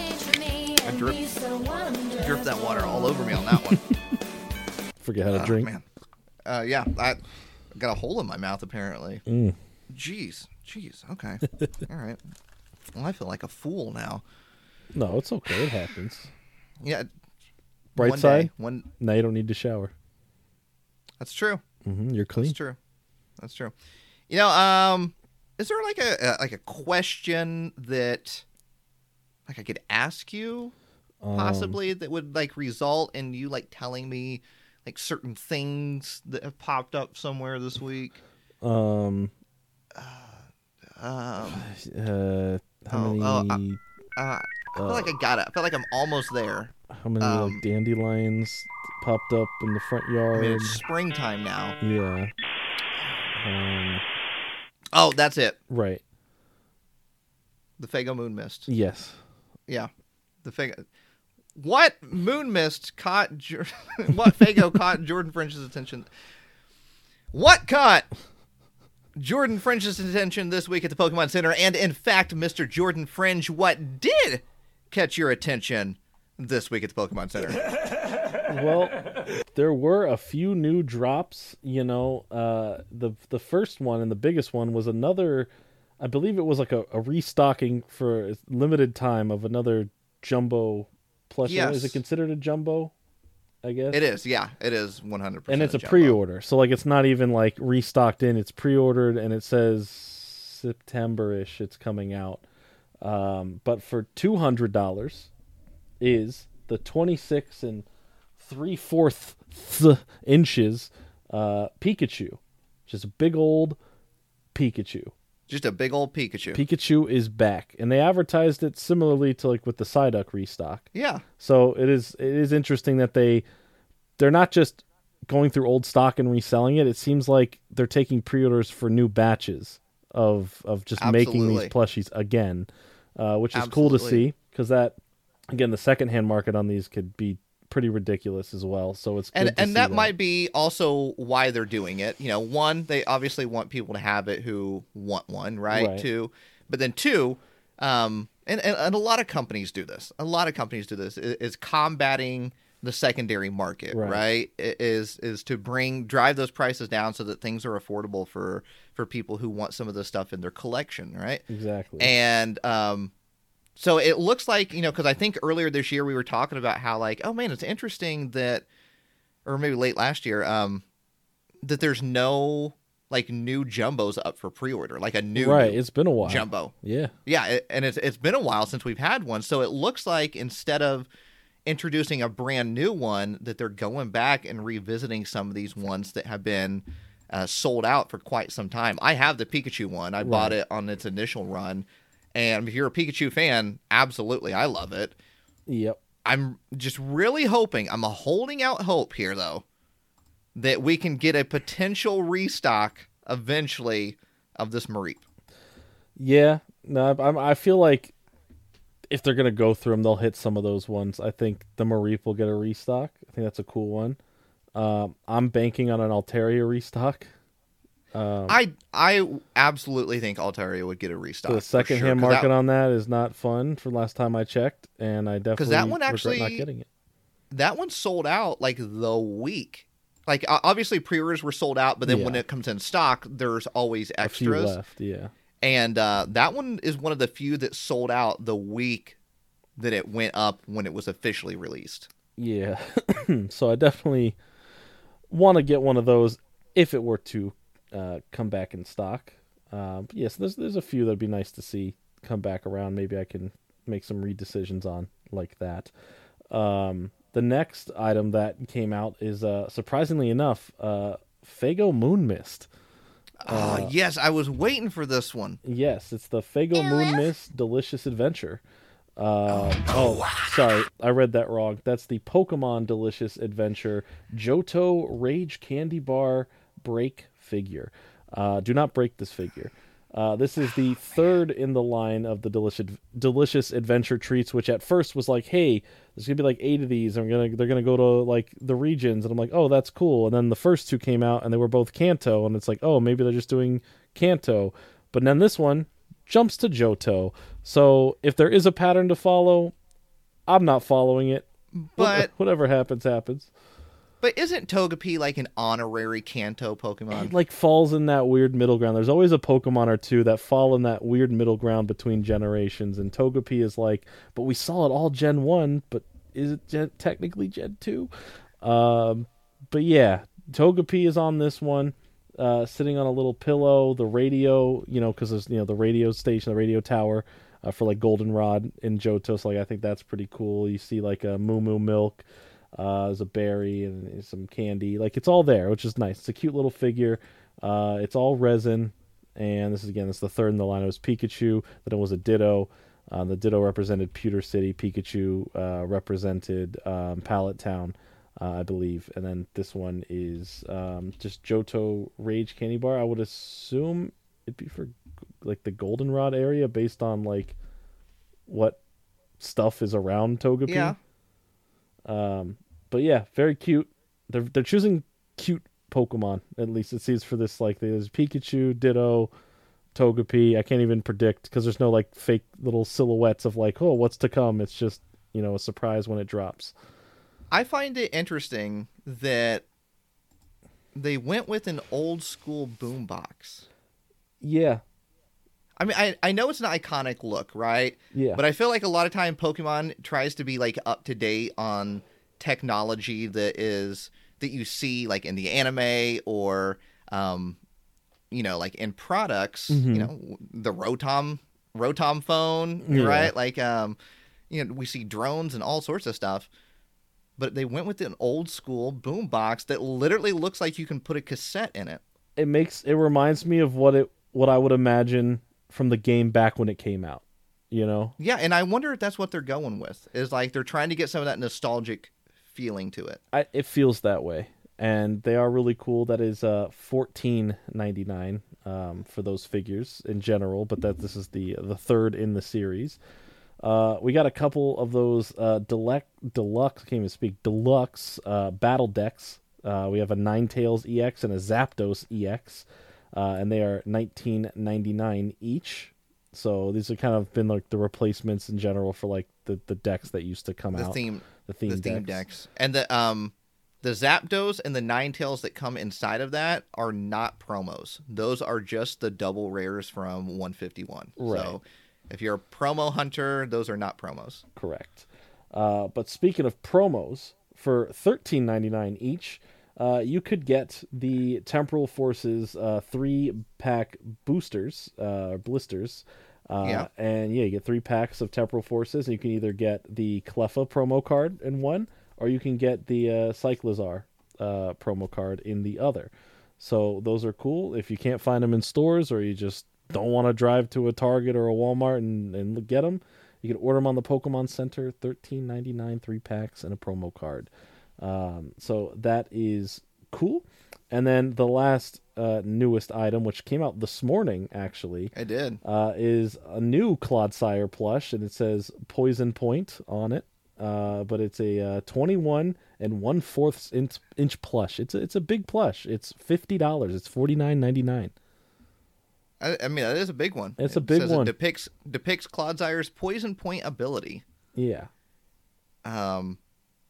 I dripped, dripped that water all over me on that one. Forget how to Oh, drink. man. Uh, yeah, I got a hole in my mouth apparently. Mm. Jeez, jeez. Okay, all right. Well, I feel like a fool now. No, it's okay. It happens. Yeah. Bright one side. Day, one. Now you don't need to shower. That's true. Mm-hmm. You're clean. That's true. That's true. You know, um, is there like a, a like a question that like I could ask you Um, possibly that would like result in you like telling me like certain things that have popped up somewhere this week? Um. Um, Uh. How Oh, many? oh, uh, I feel like I got it. I feel like I'm almost there. how many um, like dandelions popped up in the front I yard? mean, it's springtime now. Yeah. Um. Oh, that's it. Right. The Fago Moon Mist. Yes. Yeah, the Fago. What Moon Mist caught? Jor- what Fago caught Jordan French's attention? What caught Jordan French's attention this week at the Pokemon Center? And in fact, Mister Jordan French, what did catch your attention this week at the Pokemon Center? Well, there were a few new drops. You know, uh, the the first one and the biggest one was another. I believe it was like a, a restocking for a limited time of another jumbo plushie. Yes. Is it considered a jumbo? I guess It is, yeah, it is one hundred percent. and it's a jumbo. pre-order, so like it's not even like restocked in. It's pre-ordered, and it says September-ish. It's coming out, um, but for two hundred dollars is the twenty-six and three fourths inches uh, Pikachu, which is a big old Pikachu. Just a big old Pikachu. Pikachu is back, and they advertised it similarly to like with the Psyduck restock. yeah, So it is it is interesting that they they're not just going through old stock and reselling it. It seems like they're taking pre-orders for new batches of of just making these Absolutely. plushies again, uh, which is cool to Absolutely. see because that again the secondhand market on these could be pretty ridiculous as well. So it's and good to and see that, might be also why they're doing it. You know, one, they obviously want people to have it who want one, right? Right. Two, but then two, um, and, and and a lot of companies do this. A lot of companies do this. Is, is combating the secondary market, Right. right? I- Is is to bring drive those prices down so that things are affordable for for people who want some of this stuff in their collection, right? exactly. And um, so it looks like, you know, because I think earlier this year we were talking about how like, oh man, it's interesting that, or maybe late last year, um, that there's no like new jumbos up for pre-order, like a new, right, new it's been a while. jumbo. Yeah. Yeah, it, and it's it's been a while since we've had one, so it looks like instead of introducing a brand new one, that they're going back and revisiting some of these ones that have been uh, sold out for quite some time. I have the Pikachu one. I bought Right. it on its initial run, and if you're a Pikachu fan, absolutely, I love it. Yep. I'm just really hoping, I'm holding out hope here, though, that we can get a potential restock eventually of this Mareep. Yeah, no, I'm, I feel like if they're gonna go through them, they'll hit some of those ones. I think the Mareep will get a restock. I think that's a cool one. Um, I'm banking on an Altaria restock. Um, I I absolutely think Altaria would get a restock. the for secondhand sure, 'cause market that, on that is not fun. For last time I checked, and I definitely that one regret actually- not getting it. that one sold out like the week. Like o- obviously pre-orders were sold out, but then when Yeah. it comes in stock, there's always A few extras. left, yeah. And uh, that one is one of the few that sold out the week that it went up when it was officially released. Yeah. So I definitely want to get one of those if it were to uh, come back in stock. Uh, but yes, there's there's a few that'd be nice to see come back around. Maybe I can make some redecisions on like that. Um, the next item that came out is uh, surprisingly enough, uh, Fago Moon Mist. Oh, yes, I was waiting for this one. Yes, it's the Fago Moon Mist Delicious Adventure. Uh, oh, sorry, I read that wrong. That's the Pokemon Delicious Adventure Johto Rage Candy Bar Break figure. Uh, do not break this figure. Uh, this is the third in the line of the delicious, delicious adventure treats, which at first was like, hey, there's gonna be like eight of these, and we're gonna they're gonna go to like the regions, and I'm like, oh, that's cool. And then the first two came out, and they were both Kanto, and it's like, oh, maybe they're just doing Kanto. But then this one jumps to Johto. So if there is a pattern to follow, I'm not following it. But whatever happens, happens. But isn't Togepi like an honorary Kanto Pokemon? It like falls in that weird middle ground. There's always a Pokemon or two that fall in that weird middle ground between generations, and Togepi is like, but we saw it all Gen one, but is it gen- technically Gen two? Um, but yeah, Togepi is on this one, uh, sitting on a little pillow. The radio, you know, because there's you know the radio station, the radio tower. Uh, for like Goldenrod in Johto, so like I think that's pretty cool. You see like a Moo Moo Milk, uh, there's a berry and some candy. Like it's all there, which is nice. It's a cute little figure. Uh, it's all resin, and this is again, it's the third in the line. It was Pikachu, then it was a Ditto. Uh, the Ditto represented Pewter City. Pikachu uh, represented um, Pallet Town, uh, I believe, and then this one is um, just Johto Rage Candy Bar. I would assume it'd be for like the Goldenrod area based on like what stuff is around Togepi. Yeah. Um, but yeah, very cute. They're they're choosing cute Pokemon. At least it seems for this. Like there's Pikachu, Ditto, Togepi. I can't even predict because there's no like fake little silhouettes of like, oh, what's to come. It's just you know a surprise when it drops. I find it interesting that they went with an old school boombox. Yeah. I mean, I, I know it's an iconic look, right? Yeah. But I feel like a lot of time Pokemon tries to be like up to date on technology that is that you see like in the anime or um, you know, like in products. Mm-hmm. You know, the Rotom Rotom phone, Yeah. right? Like um, you know, we see drones and all sorts of stuff. But they went with an old school boombox that literally looks like you can put a cassette in it. It makes it reminds me of what it what I would imagine from the game back when it came out, you know? Yeah, and I wonder if that's what they're going with. Is like they're trying to get some of that nostalgic feeling to it. I, it feels that way, and they are really cool. That is uh fourteen ninety-nine um, for those figures in general, but that this is the the third in the series. Uh, we got a couple of those uh, deluxe, deluxe, I can't even speak, deluxe uh, battle decks. Uh, we have a Ninetales E X and a Zapdos E X. Uh, and they are nineteen ninety-nine each. So these have kind of been like the replacements in general for like the, the decks that used to come The out. theme, the theme, the theme decks. decks, and the um, the Zapdos and the Ninetales that come inside of that are not promos. Those are just the double rares from one fifty-one. Right. So if you're a promo hunter, those are not promos. Correct. Uh, but speaking of promos, for thirteen ninety-nine each, uh, you could get the Temporal Forces uh, three pack boosters, uh, blisters. Uh, Yeah. And yeah, you get three packs of Temporal Forces, and you can either get the Cleffa promo card in one, or you can get the uh, Cyclizar uh, promo card in the other. So those are cool. If you can't find them in stores, or you just don't want to drive to a Target or a Walmart and, and get them, you can order them on the Pokemon Center. thirteen ninety-nine, three packs, and a promo card. Um, so that is cool. And then the last uh, newest item, which came out this morning, actually, I did. uh, is a new Clodsire plush, and it says Poison Point on it. Uh, but it's a uh, twenty-one and one fourth inch, inch plush. It's a, it's a big plush. It's fifty dollars. It's forty-nine ninety-nine. I, I mean, that is a big one. It's It a big says one. It depicts depicts Clodzire's Poison Point ability. Yeah. Um,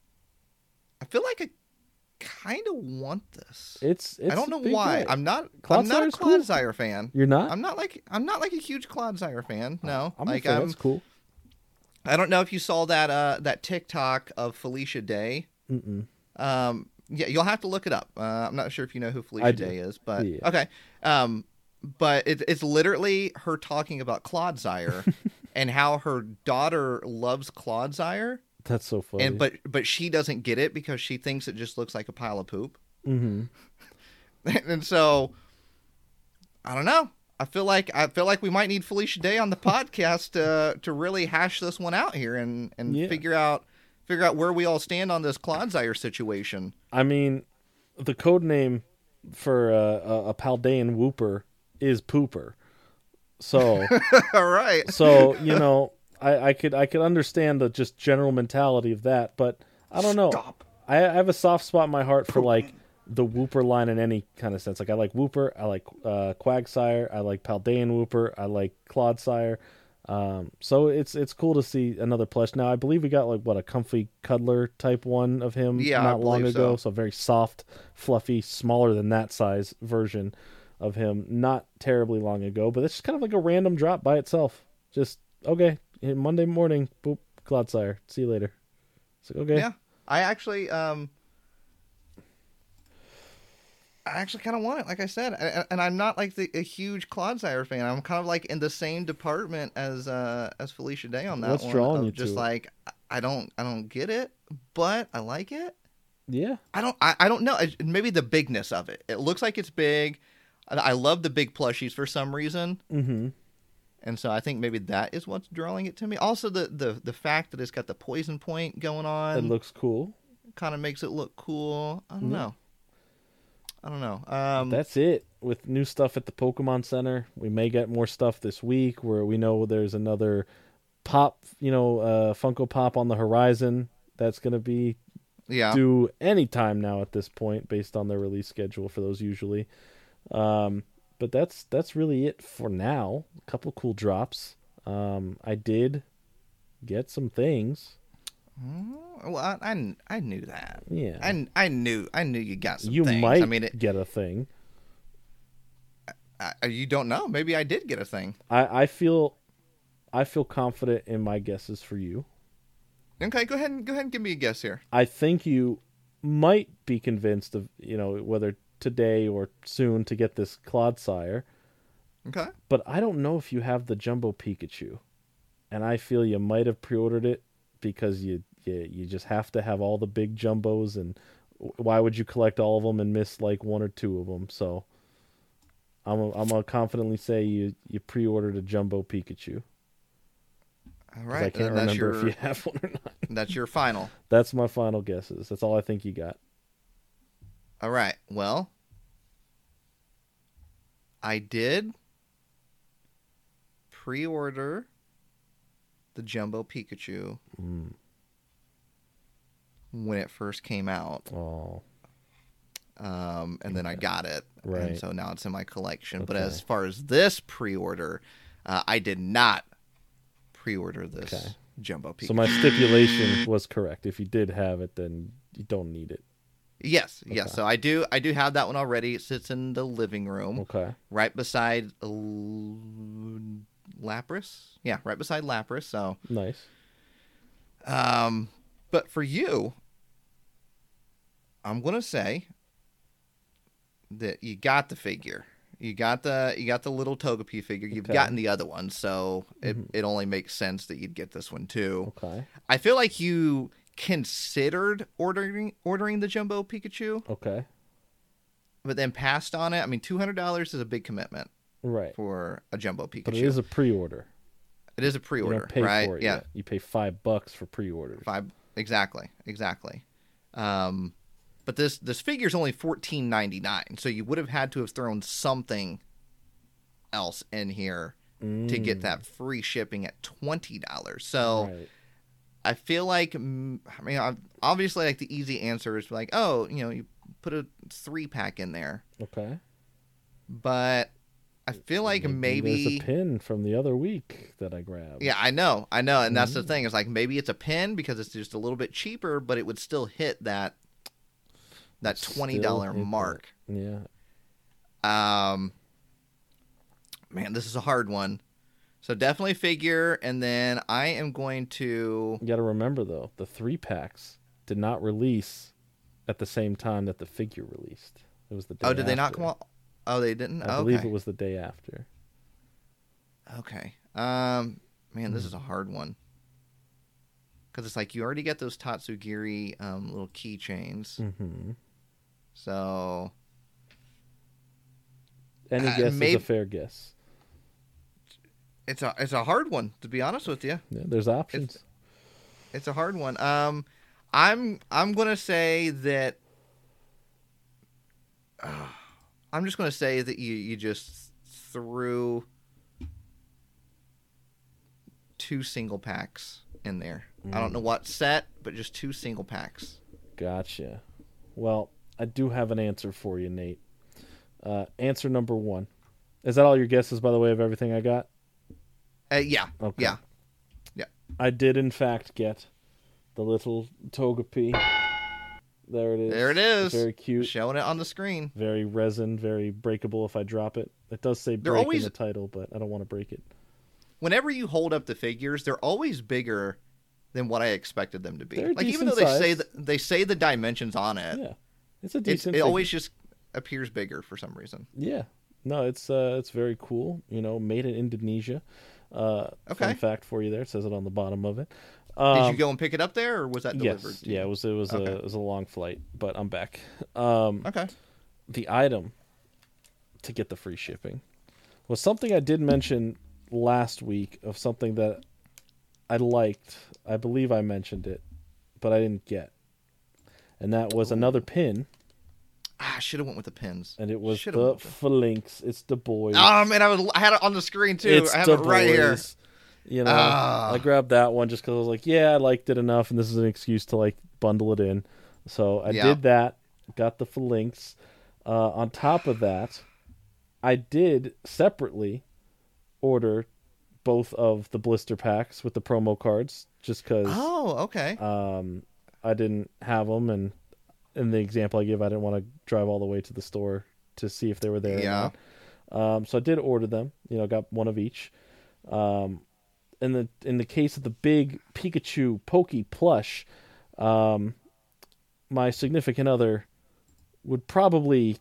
I feel like I kind of want this. It's, it's I don't a know big why. boy. I'm not. I'm not a Clodsire's cool. Clodsire fan. You're not? I'm not like. I'm not like a huge Clodsire fan. No. I'm like a fan. I'm. That's cool. I don't know if you saw that. Uh, that TikTok of Felicia Day. Mm-mm. Um. Yeah, you'll have to look it up. Uh, I'm not sure if you know who I Felicia do. Day is, but Yeah. okay. Um. But it, it's literally her talking about Clodsire and how her daughter loves Clodsire, That's so funny. and but but she doesn't get it because she thinks it just looks like a pile of poop. Mm-hmm. And so, I don't know. I feel like I feel like we might need Felicia Day on the podcast to to really hash this one out here and, and Yeah. figure out figure out where we all stand on this Clodsire situation. I mean, the code name for uh, a, a Paldean Whooper is Pooper. So, All right. so you know, I, I could I could understand the just general mentality of that, but I don't know. Stop. I, I have a soft spot in my heart for like the Whooper line in any kind of sense. Like I like Whooper, I like uh, Quagsire, I like Paldean Whooper, I like Clodsire. Um, so it's it's cool to see another plush. Now I believe we got like what a comfy cuddler type one of him Yeah, I not long believe ago. so. So very soft, fluffy, smaller than that size version of him, not terribly long ago. But it's just kind of like a random drop by itself. Just okay, Monday morning, boop, Clodsire. See you later. It's like okay, Yeah. I actually um I actually kind of want it, like I said, and, and I'm not like the, a huge Clodsire fan. I'm kind of like in the same department as uh as Felicia Day on that What's one. drawing of you just to it? like I don't I don't get it, but I like it. yeah. I don't I, I don't know. It- Maybe the bigness of it. It looks like it's big. I, I love the big plushies for some reason, Mm-hmm. and so I think maybe that is what's drawing it to me. Also, the the the fact that it's got the poison point going on It looks cool. kind of makes it look cool. I don't Yeah. know. I don't know. Um, That's it with new stuff at the Pokemon Center. We may get more stuff this week where we know there's another pop, you know, uh, Funko Pop on the horizon that's going to be yeah. due any time now at this point based on their release schedule for those usually. Um, but that's that's really it for now. A couple cool drops. Um, I did get some things. Well, I, I, I knew that. Yeah. I, I knew I knew you got some you things. might I mean, it, get a thing. I, you don't know. Maybe I did get a thing. I, I feel I feel confident in my guesses for you. Okay, go ahead and go ahead and give me a guess here. I think you might be convinced of, you know, whether today or soon to get this Clodsire, Okay. but I don't know if you have the Jumbo Pikachu. And I feel you might have pre-ordered it because you you, you just have to have all the big jumbos, and why would you collect all of them and miss like one or two of them? So I'm a, I'm gonna confidently say you you pre-ordered a Jumbo Pikachu. All 'Cause right. I can't and that's remember your if you have one or not. that's your final. That's my final guesses. That's all I think you got. All right. Well, I did pre-order the Jumbo Pikachu Mm. when it first came out. Oh, Um, and then I got it, and Right. so now it's in my collection. But Okay. as far as this pre-order, uh, I did not pre-order this Okay. Jumbo Pikachu. so my stipulation was correct. If you did have it, then you don't need it. yes, yes. Okay. So I do, I do have that one already. It sits in the living room, Okay. right beside L- Lapras. Yeah, right beside Lapras. So, Nice. um, but for you, I'm gonna say that you got the figure. You got the you got the little Togepi figure. You've Okay. gotten the other one, so it, Mhm. it only makes sense that you'd get this one too. Okay. I feel like you considered ordering ordering the Jumbo Pikachu, Okay. but then passed on it. I mean, two hundred dollars is a big commitment Right. for a Jumbo Pikachu. But it is a pre-order. it is a You pre-order, don't pay right? for it Yeah, yet. You pay five bucks for pre-orders. five exactly, exactly. Um, but this this figure's only fourteen ninety nine, so you would have had to have thrown something else in here to get that free shipping at twenty dollars. So Right. I feel like, mm, I mean, ob- obviously, like the easy answer is like, oh, you know, you put a three pack in there, Okay. but I feel like maybe, there's a pin from the other week that I grabbed. yeah, I know, I know, and that's Mm-hmm. the thing. It's like maybe it's a pin because it's just a little bit cheaper, but it would still hit that that twenty dollar Still hit mark. that. Yeah. Um, man, this is a hard one. So definitely figure, and then I am going to. You got to remember though, the three packs did not release at the same time that the figure released. It was the day Oh, did they not after. come out? Oh, they didn't. I Oh, believe okay. it was the day after. Okay. Um, man, this Hmm. is a hard one. Because it's like you already get those Tatsugiri um, little keychains. Mm-hmm. So Any Uh, guess maybe- is a fair guess. It's a it's a hard one, to be honest with you. Yeah, there's options. It's, it's a hard one. Um, I'm I'm gonna say that. Uh, I'm just gonna say that you you just threw two single packs in there. Mm. I don't know what set, but just two single packs. Gotcha. Well, I do have an answer for you, Nate. Uh, answer number one. Is that all your guesses, by the way, of everything I got? Uh, yeah. Okay. Yeah. Yeah. I did, in fact, get the little Togepi. There it is. There it is. Very cute. Showing it on the screen. Very resin, very breakable if I drop it. It does say They're break always... in the title, but I don't want to break it. Whenever you hold up the figures, they're always bigger than what I expected them to be. They're like even though they size. say the, they say the dimensions on it, Yeah, it's a it's, decent. it figure. always just appears bigger for some reason. Yeah, no, it's uh, it's very cool. You know, made in Indonesia. Uh, okay. Fun fact for you there. It says it on the bottom of it. Um, Did you go and pick it up there, or was that delivered? Yes. To you? Yeah, it was. It was okay. a it was a long flight, but I'm back. Um, okay. The item to get the free shipping was something I did mention last week of something that I liked. I believe I mentioned it, but I didn't get, and that was Ooh. another pin. Ah, I should have went with the pins. And it was Should've the the... Phalanx. It's the boys. Oh man, I was I had it on the screen too. It's I have the it right boys. here. You know, ah. I grabbed that one just because I was like, yeah, I liked it enough, and this is an excuse to like bundle it in. So I yeah. did that. Got the Phalanx. Uh, on top of that, I did separately order both of the blister packs with the promo cards, just because. Oh, okay. Um, I didn't have them, and in the example I give, I didn't want to drive all the way to the store to see if they were there. Yeah. Or not. Um, so I did order them. You know, got one of each. Um, in the in the case of the big Pikachu Pokey plush, um, my significant other would probably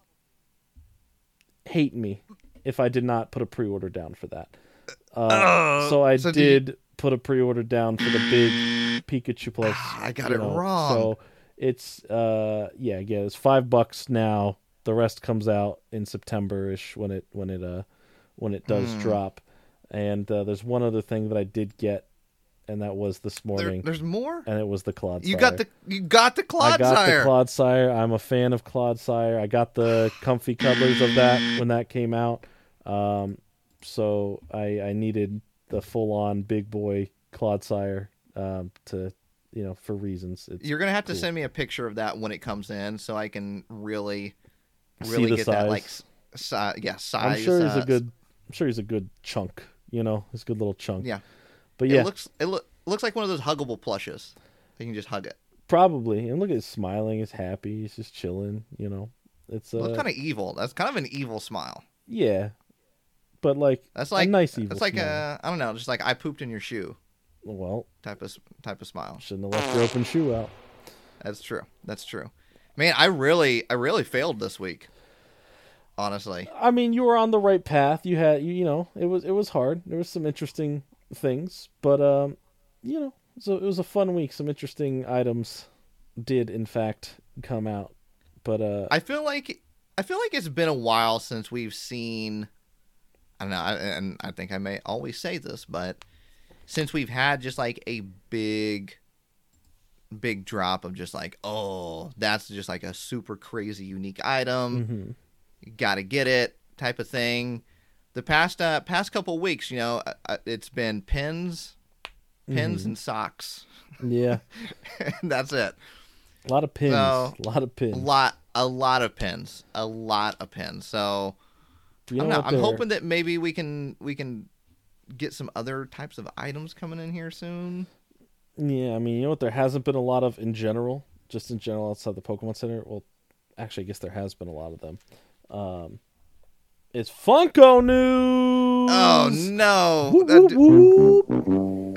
hate me if I did not put a pre-order down for that. Uh, uh, so I so did you... put a pre-order down for the big Pikachu plush. I got it know, wrong. So it's uh yeah yeah it's five bucks now. The rest comes out in September-ish when it when it uh when it does mm. drop. And uh, there's one other thing that I did get, and that was this morning. There, there's more, and it was the Clodsire. You got the you got the Clodsire. I got the Clodsire. I'm a fan of Clodsire. I got the comfy covers of that when that came out. Um, so I I needed the full on big boy Clodsire um, to you know for reasons. It's You're gonna have cool. to send me a picture of that when it comes in, so I can really See really the get size. that like si- yeah size. I'm sure he's uh, a good. I'm sure he's a good chunk. You know, he's a good little chunk. Yeah, but yeah, it looks it lo- looks like one of those huggable plushes. You can just hug it. Probably. And look at him smiling. He's happy. He's just chilling. You know, it's uh, well, kind of evil. That's kind of an evil smile. Yeah, but like that's like a nice evil. That's like smile. a I don't know, just like I pooped in your shoe. Well, type of type of smile. Shouldn't have left your open shoe out. That's true. That's true. Man, I really I really failed this week. Honestly, I mean, you were on the right path. You had, you, you know, it was it was hard. There was some interesting things, but um, you know, so it was a fun week. Some interesting items did, in fact, come out. But uh, I feel like I feel like it's been a while since we've seen. I don't know, and I think I may always say this, but since we've had just like a big, big drop of just like, oh, that's just like a super crazy unique item. Mm-hmm. You gotta get it type of thing. The past uh, past couple weeks, you know, uh, it's been pins, pins mm-hmm. and socks. Yeah, that's it. A lot of pins. So, a lot of pins. A lot, a lot of pins. A lot of pins. So you know I don't know. I'm they're... hoping that maybe we can we can get some other types of items coming in here soon. Yeah, I mean, you know what? There hasn't been a lot of in general, just in general outside the Pokemon Center. Well, actually, I guess there has been a lot of them. Um, it's Funko news. Oh no! Whoop, That whoop, d- whoop.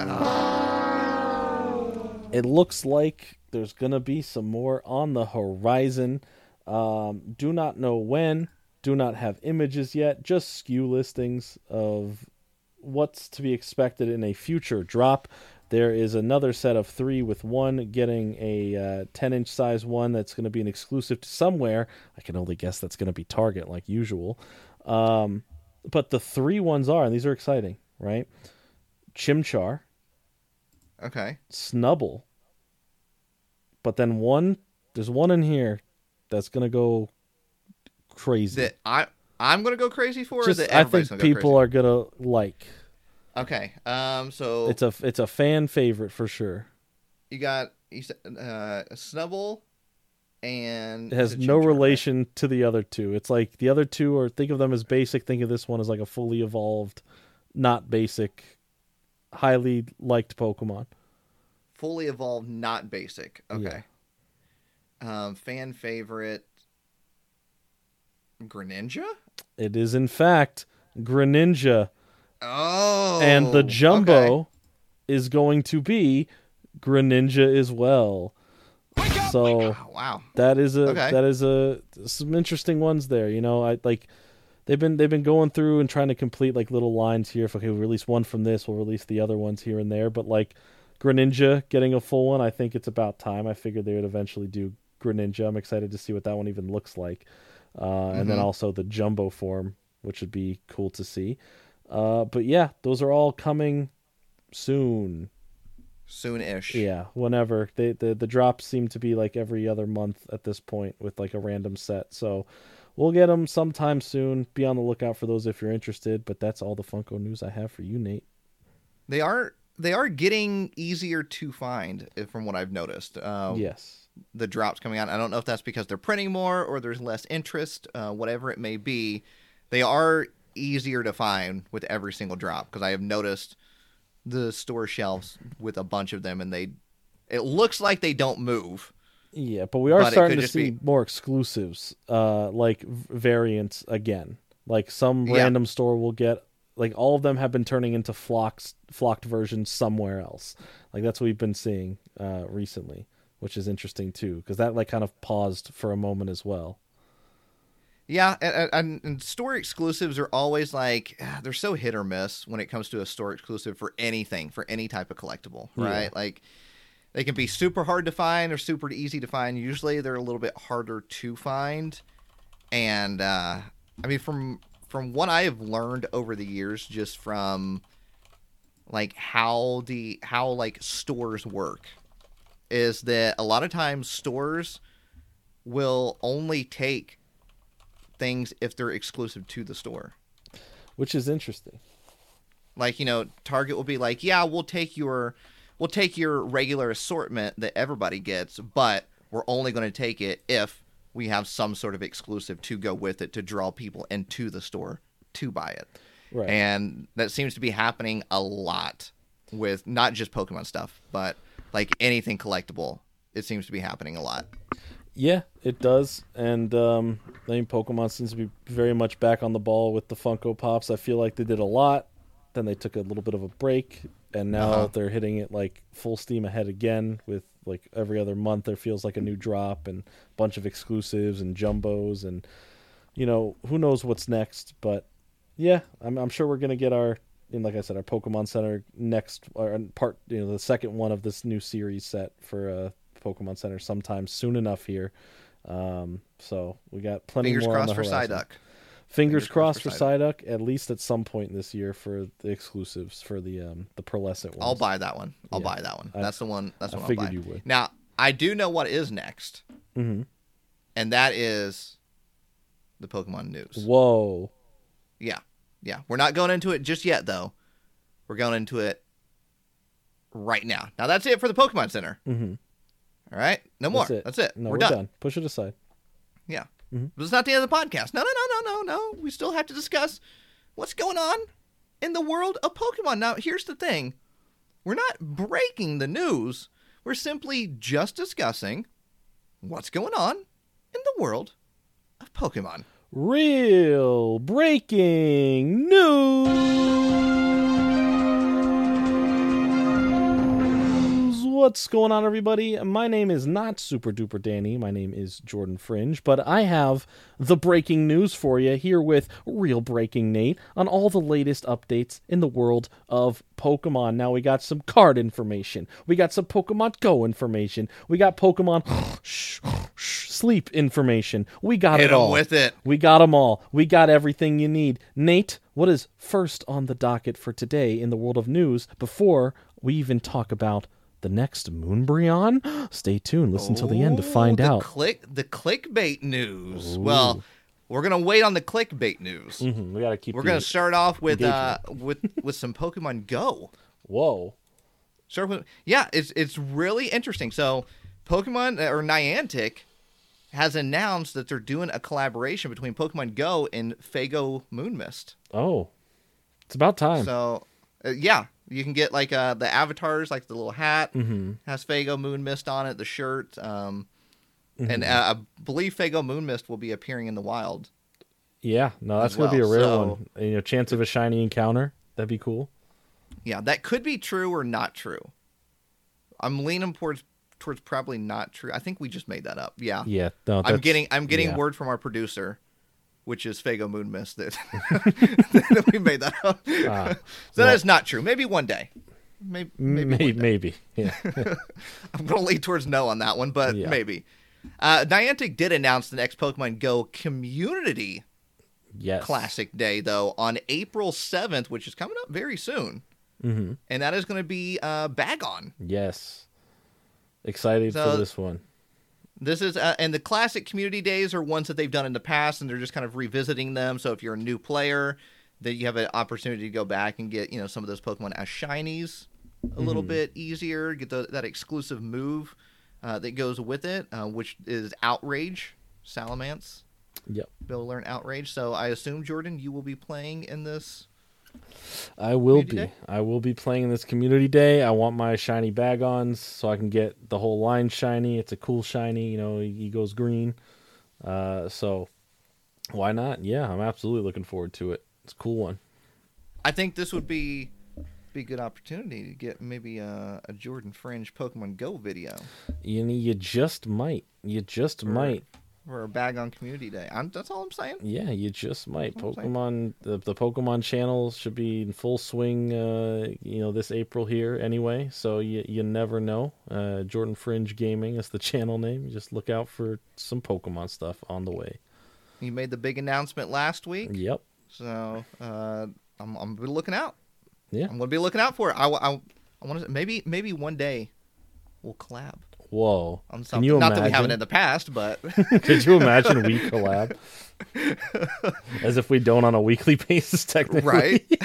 Oh. It looks like there's gonna be some more on the horizon. Um, do not know when. Do not have images yet. Just S K U listings of what's to be expected in a future drop. There is another set of three with one getting a uh, ten-inch size one that's going to be an exclusive to somewhere. I can only guess that's going to be Target like usual. Um, but the three ones are, and these are exciting. right? Chimchar, Okay. Snubble, but then one, there's one in here that's gonna go crazy. That I I'm gonna go crazy for. Just, or that I everybody's think gonna go people crazy? are gonna like. Okay. Um. So It's a it's a fan favorite for sure. you got you said, uh, Snubble, and It has is it no Chimchar, right? relation to the other two. It's like the other two are, think of them as basic. Think of this one as like a fully evolved, not basic, highly liked Pokemon. Fully evolved, not basic. Okay. Um. Fan favorite. Greninja. It is in fact Greninja, Oh. and the Jumbo okay. is going to be Greninja as well. So Oh, wow. that is a Okay. that is a some interesting ones there. You know, I like they've been they've been going through and trying to complete like little lines here. If okay, we'll release one from this, we'll release the other ones here and there. But like Greninja getting a full one, I think it's about time. I figured they would eventually do Greninja. I'm excited to see what that one even looks like. Uh, and then Mhm. also the Jumbo form, which would be cool to see. Uh, but yeah, those are all coming soon. Soon-ish. Yeah, whenever they the the drops seem to be like every other month at this point with like a random set. So we'll get them sometime soon. Be on the lookout for those if you're interested. But that's all the Funko news I have for you, Nate. They are they are getting easier to find, if- from what I've noticed. Uh, Yes. The drops coming out. I don't know if that's because they're printing more or there's less interest. Uh, whatever it may be, they are easier to find with every single drop, because I have noticed the store shelves with a bunch of them, and they it looks like they don't move. Yeah, but we are But it starting could to just see be- more exclusives, uh, like v- variants again. Like some Yeah. random store will get, like all of them have been turning into flocks, flocked versions somewhere else. Like that's what we've been seeing uh, recently, which is interesting too, because that like kind of paused for a moment as well. Yeah, and, and, and store exclusives are always like, ah, they're so hit or miss when it comes to a store exclusive for anything, for any type of collectible, right? Yeah. Like, they can be super hard to find or super easy to find. Usually they're a little bit harder to find. And, uh, I mean, from from what I have learned over the years, just from, like, how the, how, like, stores work, is that a lot of times stores will only take things if they're exclusive to the store. Which is interesting. Like, you know, Target will be like, yeah, we'll take your we'll take your regular assortment that everybody gets, but we're only going to take it if we have some sort of exclusive to go with it to draw people into the store to buy it. Right. And that seems to be happening a lot with not just Pokemon stuff, but like anything collectible. It seems to be happening a lot. Yeah, it does. And um, I mean, Pokemon seems to be very much back on the ball with the Funko Pops. I feel like they did a lot. Then they took a little bit of a break. And now Uh-huh. they're hitting it like full steam ahead again with like every other month. There feels like a new drop and a bunch of exclusives and jumbos. And, you know, who knows what's next. But, yeah, I'm, I'm sure we're going to get our, and like I said, our Pokemon Center next, or part, you know, the second one of this new series set for uh, Pokemon Center sometime soon enough here. Um, so we got plenty Fingers more on crossed the for horizon. Psyduck. Fingers, Fingers crossed, crossed for for Psyduck, at least at some point this year for the exclusives for the um, the pearlescent ones. I'll buy that one. I'll Yeah. buy that one. I- That's the one. That's I the one figured I'll buy. you would. Now, I do know what is next, Mm-hmm. and that is the Pokemon news. Whoa. Yeah, yeah. We're not going into it just yet, though. We're going into it right now. Now, that's it for the Pokemon Center. Mm-hmm. All right, no more. That's it. That's it. No, we're, we're, done. done. Push it aside. Yeah, Mhm. but it's not the end of the podcast. No, no, no, no, no, no. We still have to discuss what's going on in the world of Pokemon. Now, here's the thing: we're not breaking the news. We're simply just discussing what's going on in the world of Pokemon. Real breaking news. What's going on, everybody? My name is not Super Duper Danny. My name is Jordan Fringe, but I have the breaking news for you here with Real Breaking Nate on all the latest updates in the world of Pokemon. Now we got some card information. We got some Pokemon Go information. We got Pokemon sleep information. We got Hit it 'em all. with it. We got them all. We got everything you need. Nate, what is first on the docket for today in the world of news before we even talk about the next Moonbryon? Stay tuned. Listen till the end to Ooh, find the out. Click the clickbait news. Ooh. Well, we're gonna wait on the clickbait news. Mhm, we got to keep We're the- gonna start off with uh, engagement. with with some Pokemon Go. Whoa. Start with yeah, it's it's really interesting. So, Pokemon or Niantic has announced that they're doing a collaboration between Pokemon Go and Fago Moonmist. Oh. It's about time. So, uh, yeah, you can get like uh, the avatars, like the little hat Mhm. has Fago Moonmist on it, the shirt, um, Mm-hmm. and uh, I believe Fago Moonmist will be appearing in the wild. Yeah, no, that's as going to be a well, rare so- one. And, you know, chance of a shiny encounter. That'd be cool. Yeah, that could be true or not true. I'm leaning towards towards probably not true. I think we just made that up. Yeah. Yeah, no, I'm that's- getting I'm getting yeah. word from our producer, which is Fago Moonmist, that, that we made that up. Ah, so well- that is not true. Maybe one day. Maybe maybe, Maybe, one day. maybe. Yeah. I'm gonna lean towards no on that one, but Yeah. maybe. Uh, Niantic did announce the next Pokemon Go Community Yes. Classic Day, though, on April seventh, which is coming up very soon. Mm-hmm. And that is going to be uh, Bagon. Yes. Excited So- for this one. This is, uh, and the classic community days are ones that they've done in the past, and they're just kind of revisiting them. So if you're a new player, that you have an opportunity to go back and get, you know, some of those Pokemon as shinies a little bit easier, get the, that exclusive move uh, that goes with it, uh, which is Outrage, Salamence. Yep. Be able to learn Outrage. So I assume, Jordan, you will be playing in this. I will Community be. Day? I will be playing in this community day. I want my shiny Bagons so I can get the whole line shiny. It's a cool shiny, you know, he goes green. Uh, so why not? Yeah, I'm absolutely looking forward to it. It's a cool one. I think this would be be a good opportunity to get maybe a, a Jordan Fringe Pokemon Go video You know, you just might. You just might. for a Bagon Community Day. I'm, that's all I'm saying. Yeah, you just might. That's what I'm Pokemon, the, the Pokemon channel should be in full swing, uh, you know, this April here anyway. So you you never know. Uh, Jordan Fringe Gaming is the channel name. You just look out for some Pokemon stuff on the way. You made the big announcement last week, Yep. so uh, I'm I'm gonna be looking out. Yeah. I'm gonna be looking out for it. I, I, I want to maybe maybe one day we'll collab Whoa. on Can something. you Not imagine? that we haven't in the past, but Could you imagine we collab? As if we don't on a weekly basis, technically. right.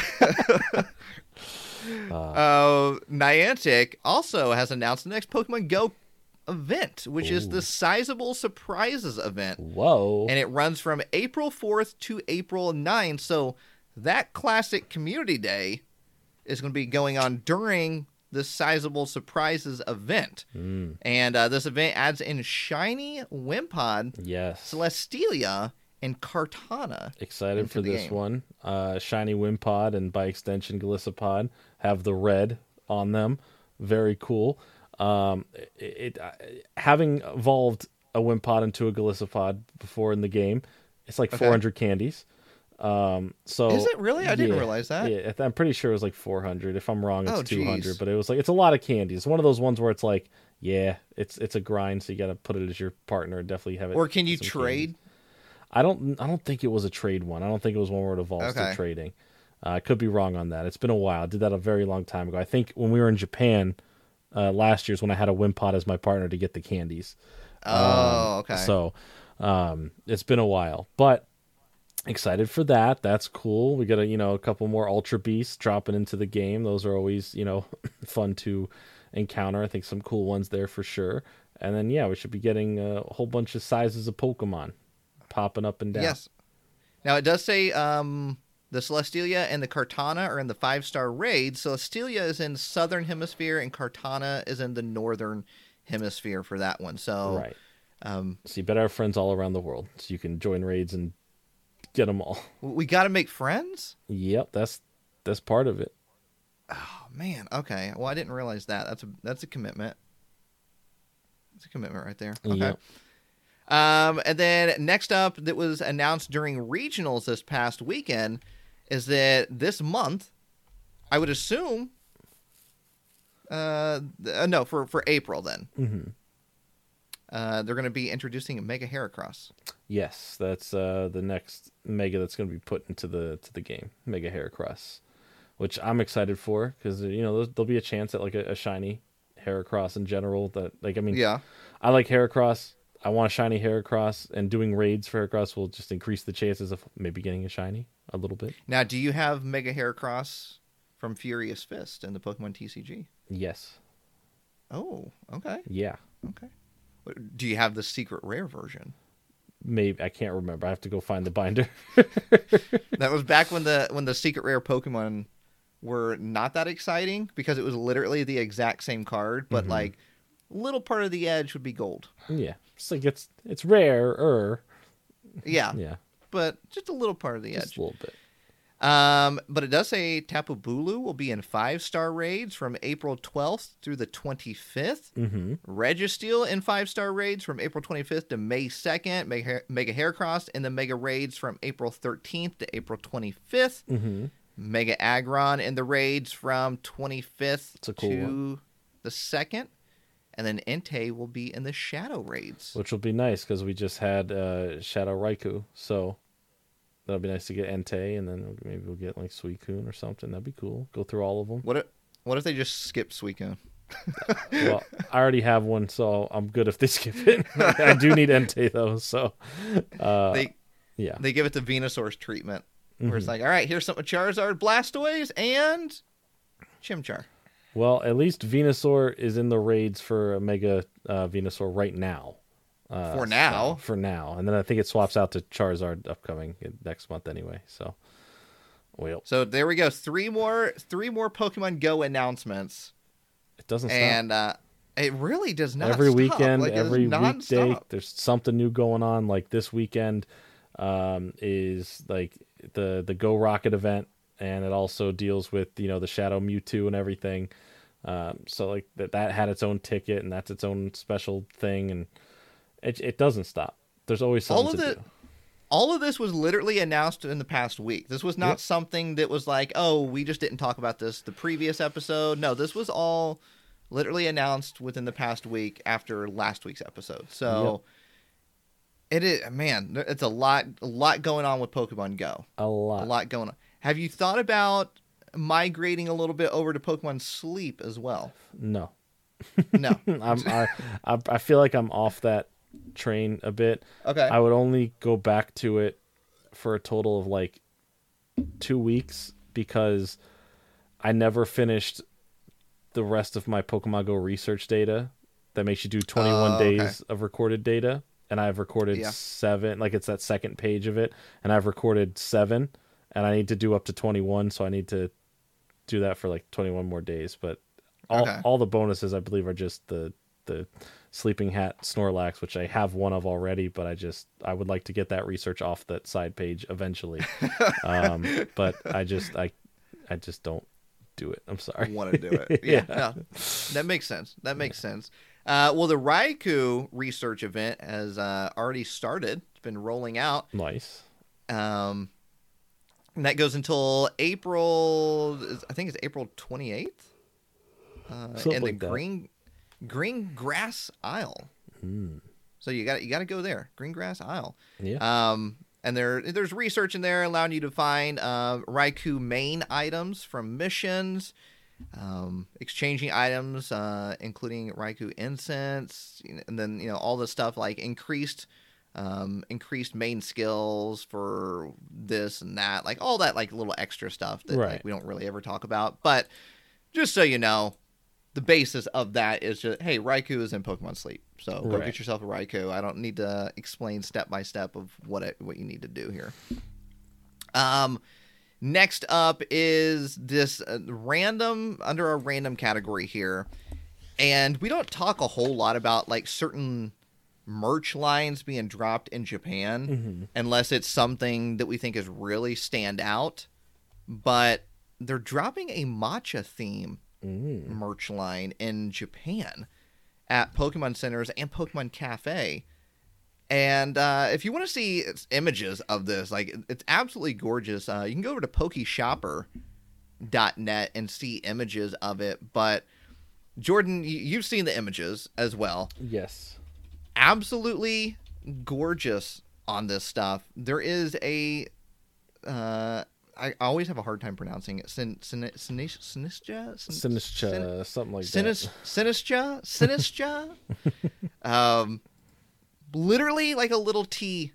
uh, Niantic also has announced the next Pokemon Go event, which is the Sizable Surprises event. Whoa. And it runs from April fourth to April ninth. So that classic community day is going to be going on during the Sizable Surprises event. Mm. And uh, this event adds in Shiny Wimpod, Yes. Celestelia, and Kartana. Excited into for the this game. one. Uh, Shiny Wimpod and by extension Galissapod have the red on them. Very cool. Um, it, it uh, having evolved a Wimpod into a Galissapod before in the game, it's like Okay. four hundred candies. Um, so Is it really? I didn't yeah, realize that. Yeah, I'm pretty sure it was like four hundred. If I'm wrong, it's Oh, two hundred. geez. But it was like it's a lot of candies. It's one of those ones where it's like, yeah, it's it's a grind. So you got to put it as your partner. Definitely have it. Or can you some trade? candies. I don't. I don't think it was a trade one. I don't think it was one where it evolves Okay. to trading. Uh, I could be wrong on that. It's been a while. I did that a very long time ago. I think when we were in Japan uh, last year's when I had a Wimpod as my partner to get the candies. Oh, okay. So um, it's been a while, but excited for that. That's cool. We got a you know a couple more Ultra Beasts dropping into the game. Those are always you know fun to encounter. I think some cool ones there for sure. And then yeah, we should be getting a whole bunch of sizes of Pokemon popping up and down. Yes. Now it does say um, the Celestelia and the Kartana are in the five-star raid. Celestelia is in southern hemisphere and Kartana is in the northern hemisphere for that one. So Right. um, So you better have friends all around the world, so you can join raids and get them all. we got to make friends. Yep, that's that's part of it. Oh man. Okay. Well, I didn't realize that. That's a that's a commitment. That's a commitment right there. Okay. Yep. Um, and then next up, that was announced during regionals this past weekend, is that this month, I would assume, uh, th- uh no, for for April then. Mm-hmm. uh, they're going to be introducing Mega Heracross. Yes, that's uh, the next Mega that's going to be put into the to the game, Mega Heracross, which I'm excited for because you know there'll, there'll be a chance at like a, a shiny Heracross in general. That like I mean, Yeah. I like Heracross. I want a shiny Heracross, and doing raids for Heracross will just increase the chances of maybe getting a shiny a little bit. Now, do you have Mega Heracross from Furious Fist in the Pokemon T C G? Yes. Oh, okay. Yeah. Okay. What- Do you have the secret rare version? Maybe I can't remember. I have to go find the binder. That was back when the when the secret rare Pokemon were not that exciting because it was literally the exact same card, but Mhm. like little part of the edge would be gold. Yeah. It's like it's it's rare-er. Yeah, Yeah. but just a little part of the Just edge. a little bit. Um, but it does say Tapu Bulu will be in five star raids from April twelfth through the twenty-fifth. Mm-hmm. Registeel in five star raids from April twenty-fifth to May second. Mega, Mega Heracross in the Mega raids from April thirteenth to April twenty-fifth. Mm-hmm. Mega Aggron in the raids from twenty-fifth It's a cool to one. the second. And then Entei will be in the Shadow raids. Which will be nice because we just had uh, Shadow Raikou, so that'll be nice to get Entei, and then maybe we'll get like Suicune or something. That'd be cool. Go through all of them. What if, what if they just skip Suicune? Well, I already have one, so I'm good if they skip it. I do need Entei though, so uh, They yeah. they give it the Venusaur's treatment. Where it's Mhm. like, all right, here's some Charizard, Blastoise, and Chimchar. Well, at least Venusaur is in the raids for a Mega uh, Venusaur right now. Uh, For now. so- for now, and then I think it swaps out to Charizard upcoming next month anyway. So, well, So there we go. Three more three more Pokemon Go announcements. it doesn't stop. And uh, it really does not every stop. weekend, Like, it's every weekday, nonstop. there's something new going on. Like this weekend um, is like the the Go Rocket event, and it also deals with you know the Shadow Mewtwo and everything. Um, so like that that had its own ticket, and that's its own special thing, and it it doesn't stop. There's always something All of to the do. all of this was literally announced in the past week. This was not Yep. something that was like, oh, we just didn't talk about this the previous episode. No, this was all literally announced within the past week after last week's episode. So it is, man, it's a lot, a lot going on with Pokemon Go. A lot. A lot going on. Have you thought about migrating a little bit over to Pokemon Sleep as well? No, No. I'm I, I I feel like I'm off that train a bit. Okay. I would only go back to it for a total of like two weeks because I never finished the rest of my Pokemon Go research data that makes you do twenty-one Oh, okay. days of recorded data. And I've recorded Yeah. seven, like it's that second page of it. And I've recorded seven, and I need to do up to twenty-one. So I need to do that for like twenty-one more days. But all, Okay. all the bonuses, I believe, are just the, the Sleeping Hat Snorlax, which I have one of already, but I just, I would like to get that research off that side page eventually. um, but I just, I, I just don't do it. I'm sorry. Want to do it. Yeah, Yeah. no, that makes sense. That makes sense. Uh, well, the Raikou research event has uh, already started. It's been rolling out. Nice. Um, and that goes until April, I think it's April twenty-eighth. Uh, Something in the like that. green green grass aisle. Mm. So you got you got to go there, green grass aisle. Yeah. Um, and there there's research in there allowing you to find uh, Raikou main items from missions, um, exchanging items, uh, including Raikou incense, you know, and then you know all the stuff like increased, um, increased main skills for this and that, like all that like little extra stuff that Right. like we don't really ever talk about. But just so you know, the basis of that is just, hey, Raikou is in Pokemon Sleep, so go Right. get yourself a Raikou. I don't need to explain step by step of what it, what you need to do here. Um, next up is this uh, random under a random category here, and we don't talk a whole lot about like certain merch lines being dropped in Japan Mhm. unless it's something that we think is really stand out. But they're dropping a matcha theme Mm. merch line in Japan at Pokemon Centers and Pokemon Cafe. And uh, if you want to see images of this, like it's absolutely gorgeous. Uh, you can go over to pokeshopper dot net and see images of it. But Jordan, you- you've seen the images as well. Yes. absolutely gorgeous on this stuff. There is a, uh, I always have a hard time pronouncing it. Sin, sin, sin, Sinistra? Sin, Sinistra, sin, something like Sinis, that. Sinistra? Sinistra? um, literally like a little tea,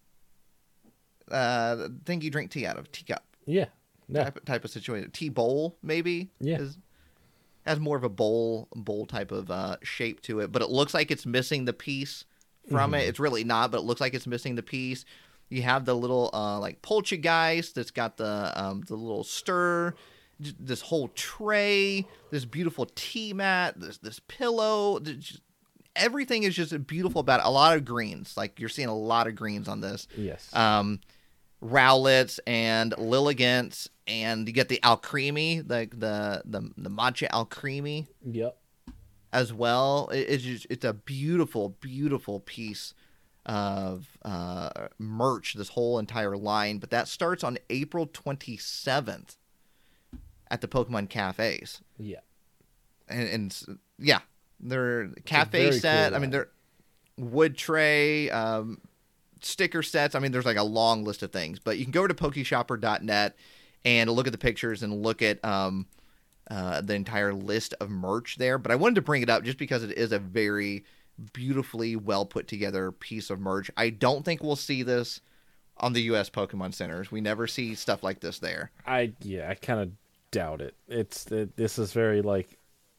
uh, thing you drink tea out of, teacup. Yeah. Yeah. Type, type of situation. Tea bowl, maybe? Yeah. Is, has more of a bowl bowl type of uh, shape to it, but it looks like it's missing the piece from Mm-hmm. it. It's really not, but it looks like it's missing the piece. You have the little uh, like poltergeist that's got the um, the little stir, j- this whole tray, this beautiful tea mat, this this pillow. th- Just, everything is just beautiful about it. A lot of greens, like you're seeing a lot of greens on this. Yes. Um, Rowlets and Lilligants, and you get the Alcremie, like the, the the matcha Alcremie Yep. as well. It, it's just, it's a beautiful, beautiful piece of uh, merch. This whole entire line, but that starts on April twenty-seventh at the Pokemon cafes, Yeah. and, and s- yeah, they're cafe very set. cool I mean, line. they're wood tray. Um, sticker sets. I mean, there's like a long list of things, but you can go to pokeshopper dot net and look at the pictures and look at um, uh, the entire list of merch there. But I wanted to bring it up just because it is a very beautifully well put together piece of merch. I don't think we'll see this on the U S Pokemon centers. We never see stuff like this there. I yeah, I kind of doubt it. It's it, this is very like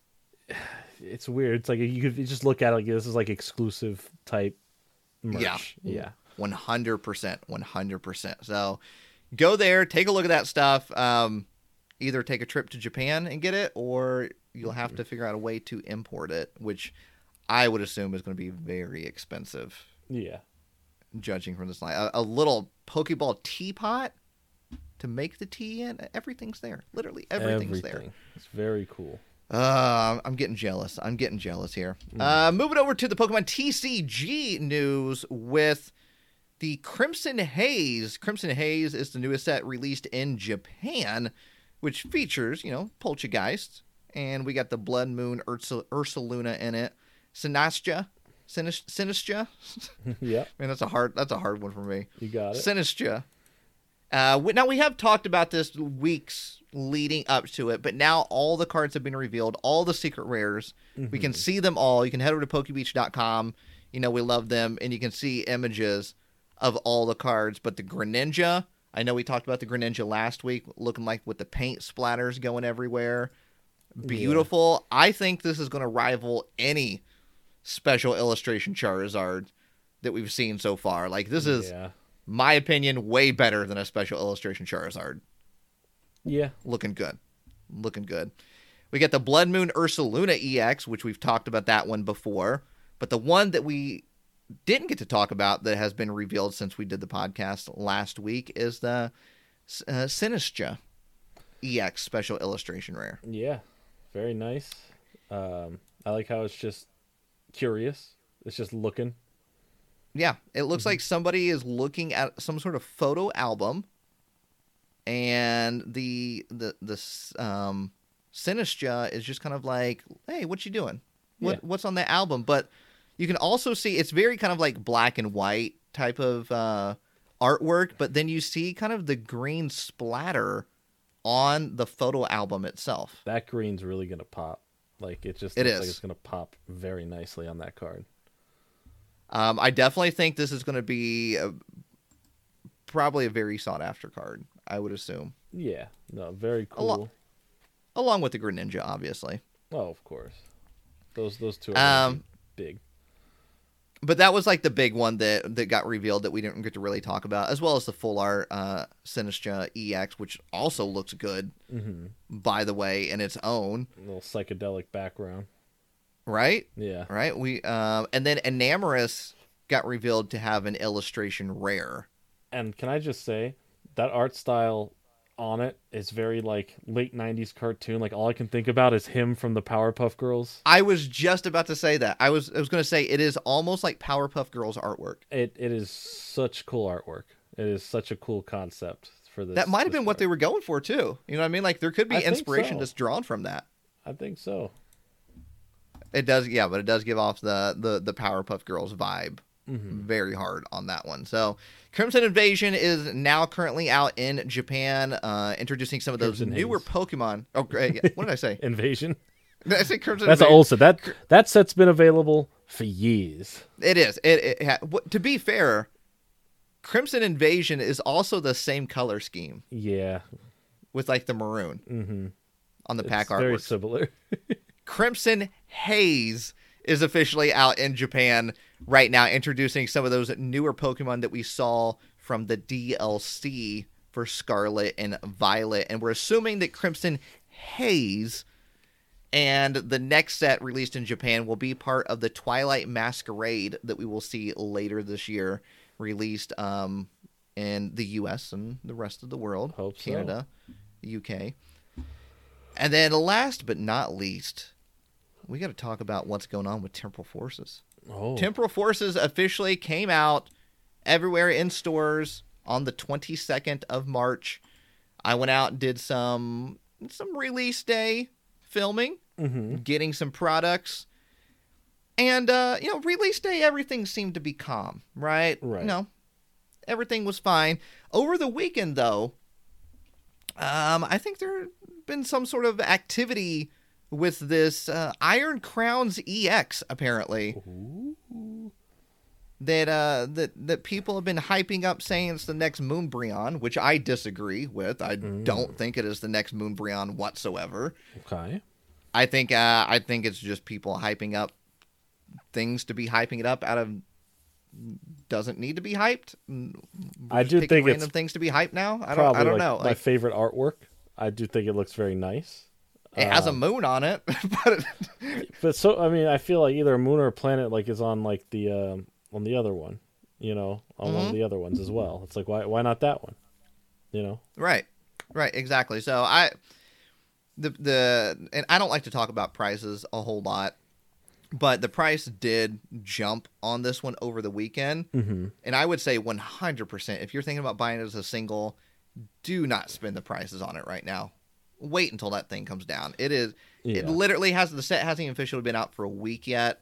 it's weird. It's like you could you just look at it like this is like exclusive type merch. Yeah. Yeah. one hundred percent. one hundred percent. So go there, take a look at that stuff. Um, either take a trip to Japan and get it, or you'll have to figure out a way to import it, which I would assume is going to be very expensive, Yeah. judging from this line. A, a little Pokeball teapot to make the tea in. Everything's there. Literally everything's there. Everything. It's very cool. Uh, I'm getting jealous. I'm getting jealous here. Uh, moving over to the Pokemon T C G news with the Crimson Haze. Crimson Haze is the newest set released in Japan, which features, you know, Poltergeist, and we got the Blood Moon Ursa, Ursaluna in it. Sinastria, Sinis- Sinistria. Yep. Man, that's a hard. That's a hard one for me. You got it. Sinistria. Uh, we, now we have talked about this weeks leading up to it, but now all the cards have been revealed, all the secret rares. We can see them all. You can head over to pokebeach dot com. You know, we love them, and you can see images of all the cards. But the Greninja, I know we talked about the Greninja last week, looking like with the paint splatters going everywhere. Beautiful. I think this is going to rival any special illustration Charizard that we've seen so far. Like, this is, Yeah. my opinion, way better than a special illustration Charizard. Yeah. Looking good. Looking good. We get the Blood Moon Ursaluna E X, which we've talked about that one before. But the one that we didn't get to talk about that has been revealed since we did the podcast last week is the uh, Sinistcha E X special illustration rare. Yeah. Very nice. Um, I like how it's just curious. It's just looking. Yeah, it looks like somebody is looking at some sort of photo album, and the the this um, Sinistcha is just kind of like, "Hey, what you doing? What Yeah. what's on the album?" But you can also see it's very kind of like black and white type of uh, artwork, but then you see kind of the green splatter on the photo album itself. That green's really gonna pop. Like it just It looks is. like it's gonna pop very nicely on that card. Um, I definitely think this is going to be a, probably a very sought after card, I would assume. Yeah. No, very cool. lot. Along with the Greninja, obviously. Oh, of course. Those those two are gonna Um, be big. But that was like the big one that, that got revealed that we didn't get to really talk about, as well as the full art uh, Sinistcha E X, which also looks good, Mm-hmm. by the way, in its own. A little psychedelic background. Right? Yeah. Right? We um, And then Enamorus got revealed to have an illustration rare. And can I just say that art style on it is very like late nineties cartoon. Like all I can think about is him from the Powerpuff Girls. I was just about to say that. I was I was going to say it is almost like Powerpuff Girls artwork. It it is such cool artwork. It is such a cool concept for this. That might have this been what card. they were going for, too. You know what I mean? Like, there could be I think inspiration so. that's drawn from that. I think so. It does, yeah, but it does give off the the, the Powerpuff Girls vibe Mm-hmm. very hard on that one. So Crimson Invasion is now currently out in Japan, uh, introducing some of those Crimson newer Haze. Pokemon. Oh, great. Yeah. What did I say? Invasion. Did I say Crimson That's an Invasion? old set. That that set's been available for years. It is. It, it ha- w- to be fair, Crimson Invasion is also the same color scheme Yeah. with like the maroon Mm-hmm. on the pack It's very artwork. similar. Crimson Haze is officially out in Japan right now, introducing some of those newer Pokemon that we saw from the D L C for Scarlet and Violet. And we're assuming that Crimson Haze and the next set released in Japan will be part of the Twilight Masquerade that we will see later this year, released um, in the U S and the rest of the world, Hope so. Canada, U K. And then last but not least, we got to talk about what's going on with Temporal Forces. Oh. Temporal Forces officially came out everywhere in stores on the twenty-second of March. I went out and did some some release day filming, Mm-hmm. getting some products. And, uh, you know, release day, everything seemed to be calm, right? Right. You know, everything was fine. Over the weekend, though, um, I think there been some sort of activity with this uh, Iron Crowns E X, apparently. Ooh. That uh that that people have been hyping up, saying it's the next Moonbreon, which I disagree with. I Mm. don't think it is the next Moonbreon whatsoever. Okay. I think uh, I think it's just people hyping up things to be hyping it up out of doesn't need to be hyped. We're I just do picking think random it's things to be hyped now. I don't Probably I don't like know. my Like, favorite artwork. I do think it looks very nice. it has a Um, moon on it, but But so I mean, I feel like either a moon or a planet like is on like the um, on the other one, you know, on one of Mhm. the other ones as well. It's like why why not that one, you know? right, right, exactly. So I the the and I don't like to talk about prices a whole lot. But the price did jump on this one over the weekend. Mm-hmm. And I would say one hundred percent, if you're thinking about buying it as a single, do not spend the prices on it right now. Wait until that thing comes down. It is, it Yeah. literally has, the set hasn't even officially been out for a week yet.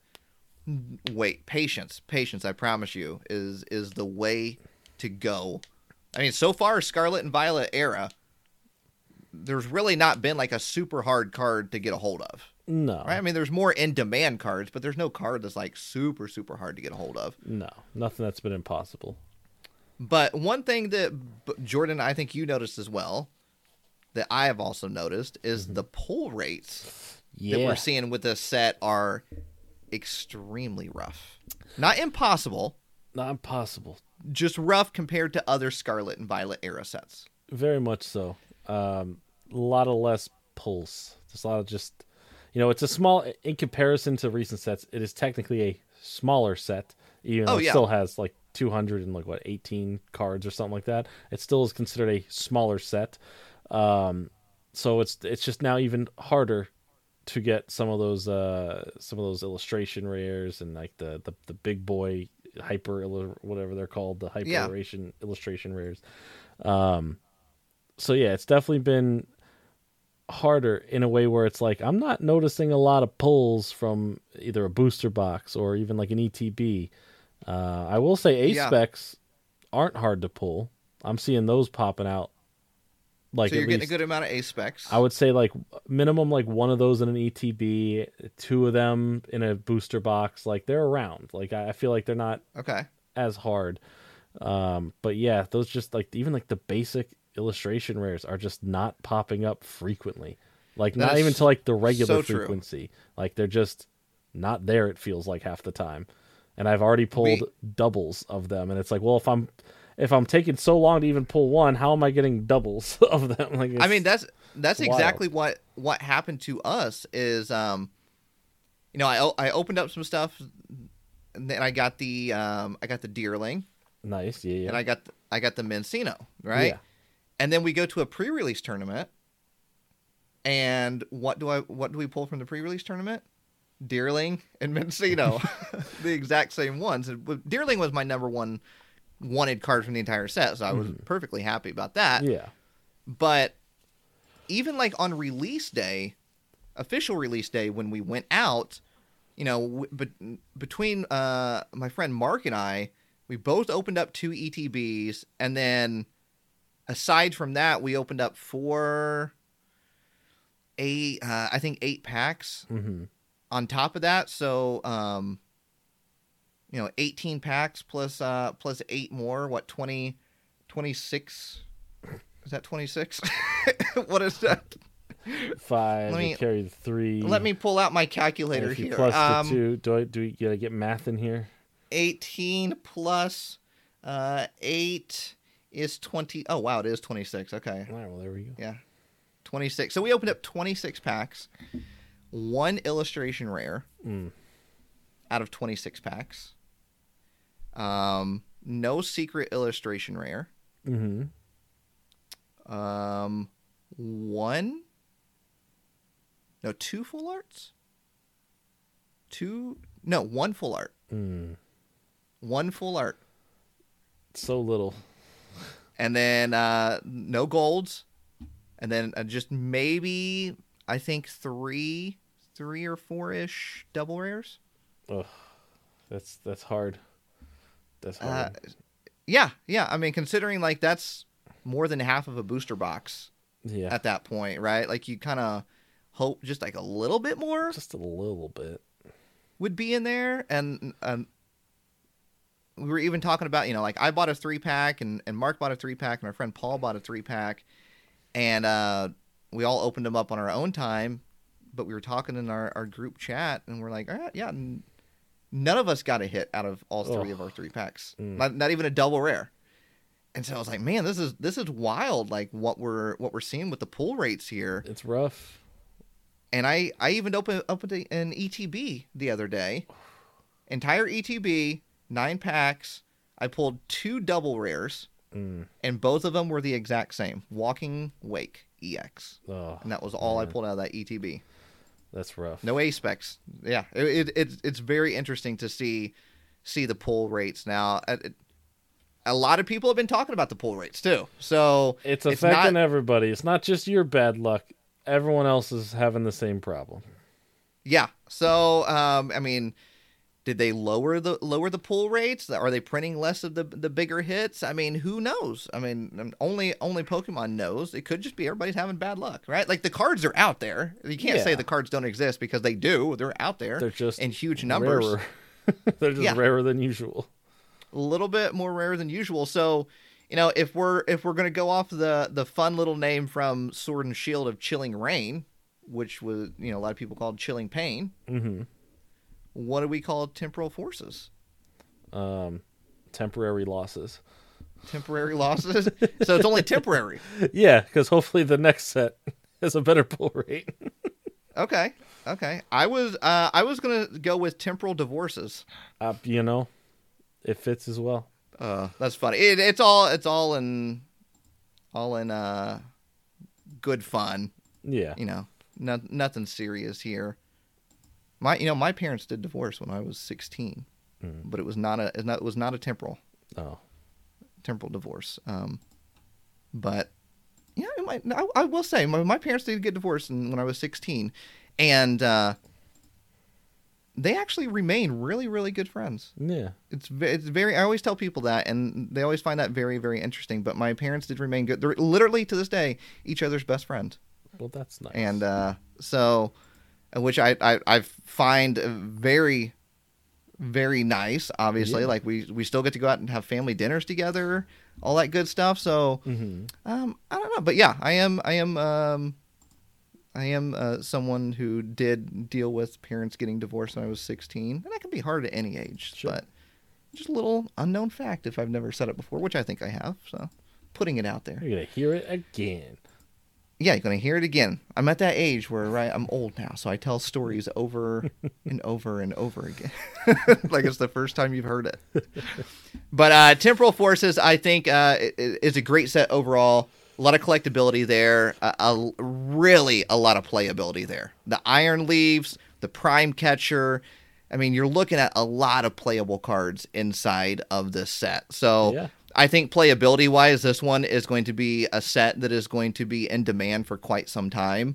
Wait, patience, patience, I promise you, is is the way to go. I mean, so far, Scarlet and Violet era, there's really not been like a super hard card to get a hold of. No, Right? I mean, there's more in-demand cards, but there's no card that's like super, super hard to get a hold of. no, nothing that's been impossible. But one thing that B- Jordan, I think you noticed as well, that I have also noticed, is the pull rates Yeah, that we're seeing with this set are extremely rough. Not impossible, not impossible. just rough compared to other Scarlet and Violet era sets. Very much so. Um, a lot of less pulse. There's a lot of just, you know, it's a small in comparison to recent sets. It is technically a smaller set, even though Oh, it yeah. still has like two hundred and like what eighteen cards or something like that. It still is considered a smaller set. Um, so it's it's just now even harder to get some of those uh some of those illustration rares and like the the, the big boy hyper illu- whatever they're called, the hyper Yeah. illustration illustration rares. Um, so yeah, it's definitely been harder in a way where it's like I'm not noticing a lot of pulls from either a booster box or even like an E T B. Uh, I will say A Yeah. specs aren't hard to pull. I'm seeing those popping out. Like so you're at getting least, a good amount of A specs. I would say like minimum like one of those in an E T B, two of them in a booster box. Like they're around. Like I I feel like they're not Okay. as hard. Um, but yeah, those just like even like the basic illustration rares are just not popping up frequently. Like That not is even to like the regular so true. frequency. Like they're just not there. It feels like half the time. And I've already pulled We- doubles of them, and it's like, well, if I'm if I'm taking so long to even pull one, how am I getting doubles of them? Like, I mean, it's- that's that's wild. exactly what what happened to us is um you know, I o- I opened up some stuff and then I got the um I got the Deerling nice. Yeah, yeah. and I got the, I got the Mencino, right? Yeah. And then we go to a pre-release tournament. And what do I what do we pull from the pre-release tournament? Deerling and Mencino. The exact same ones. And Deerling was my number one wanted card from the entire set, so I was perfectly happy about that. yeah. But even like on release day, official release day, when we went out, you know, w- but between uh, my friend Mark and I, we both opened up two E T Bs, and then aside from that, we opened up four, eight, uh, I think eight packs Mm-hmm. on top of that. So, um, you know, eighteen packs plus uh, plus eight more. What, twenty, twenty-six? Is that twenty-six? What is that? Five. Let you me- carry the three. Let me pull out my and calculator if you here. plus Um, the two. Do I do we gotta get math in here? eighteen plus uh, eight is twenty. Oh, wow, it is twenty-six. Okay. All right. Well, there we go. Yeah. twenty-six. So we opened up twenty-six packs, one illustration rare Mm. out of twenty-six packs. Um, no secret illustration rare. Mm-hmm. Um, one. No, two full arts. Two. No, one full art. Mm. One full art. So little. And then uh, no golds. And then uh, just maybe, I think, three, three or four-ish double rares. Oh, that's that's hard. That's Uh, hard. yeah, yeah. I mean, considering, like, that's more than half of a booster box yeah. at that point, right? Like, you kind of hope just, like, a little bit more Just a little bit. would be in there. And um, we were even talking about, you know, like, I bought a three-pack, and, and Mark bought a three-pack, and our friend Paul bought a three-pack. And uh, we all opened them up on our own time, but we were talking in our, our group chat, and we're like, all right, yeah, n- none of us got a hit out of all three Ugh. of our three packs. Mm. Not, not even a double rare. And so I was like, man, this is this is wild, like what we're what we're seeing with the pull rates here. It's rough. And I, I even opened opened a- an E T B the other day. Entire E T B, nine packs. I pulled two double rares. Mm. And both of them were the exact same. Walking Wake E X. Oh, And that was all I man. pulled out of that E T B. That's rough. No A specs. Yeah. It, it, it's it's very interesting to see see the pull rates now. Uh, It, a lot of people have been talking about the pull rates too. So It's it's affecting not, everybody. It's not just your bad luck. Everyone else is having the same problem. yeah. So um, I mean, did they lower the lower the pull rates? Are they printing less of the the bigger hits? I mean, who knows? I mean, only only Pokemon knows. It could just be everybody's having bad luck, right? Like the cards are out there. You can't say Yeah. the cards don't exist because they do. They're out there. They're just in huge numbers. Rarer. They're just Yeah. rarer than usual. A little bit more rare than usual. So, you know, if we're if we're gonna go off the the fun little name from Sword and Shield of Chilling Rain, which was, you know, a lot of people called Chilling Pain. Mm-hmm. What do we call Temporal Forces? Um, temporary losses. Temporary losses. So it's only temporary. Yeah, because hopefully the next set has a better pull rate. Okay. Okay. I was uh I was gonna go with Temporal Divorces. uh, you know, it fits as well. Uh, that's funny. It, it's all it's all in all in uh good fun. Yeah. You know, no, nothing serious here. My you know my parents did divorce when I was sixteen, Mm. but it was not a it not- it was not a temporal Oh. temporal divorce. Um, but yeah, it might, I, I will say my, my parents did get divorced in, when I was sixteen, and uh, they actually remain really really good friends. Yeah. It's ve- it's very. I always tell people that, and they always find that very very interesting. But my parents did remain good. They're literally to this day each other's best friend, Well, that's nice. and uh, so, which I, I I find very very nice. Obviously, Yeah. like we we still get to go out and have family dinners together, all that good stuff. So, hmm um, I don't know, but yeah, I am I am um. I am uh, someone who did deal with parents getting divorced when I was sixteen, and that can be hard at any age. Sure. But just a little unknown fact if I've never said it before, which I think I have. So putting it out there. You're gonna hear it again. Yeah, you're going to hear it again. I'm at that age where, right, I'm old now, so I tell stories over and over and over again. Like it's the first time you've heard it. But uh, Temporal Forces, I think, uh, i- i- is a great set overall. A lot of collectability there. Uh, a, really a lot of playability there. The Iron Leaves, the Prime Catcher. I mean, you're looking at a lot of playable cards inside of this set. So Yeah. I think playability-wise, this one is going to be a set that is going to be in demand for quite some time.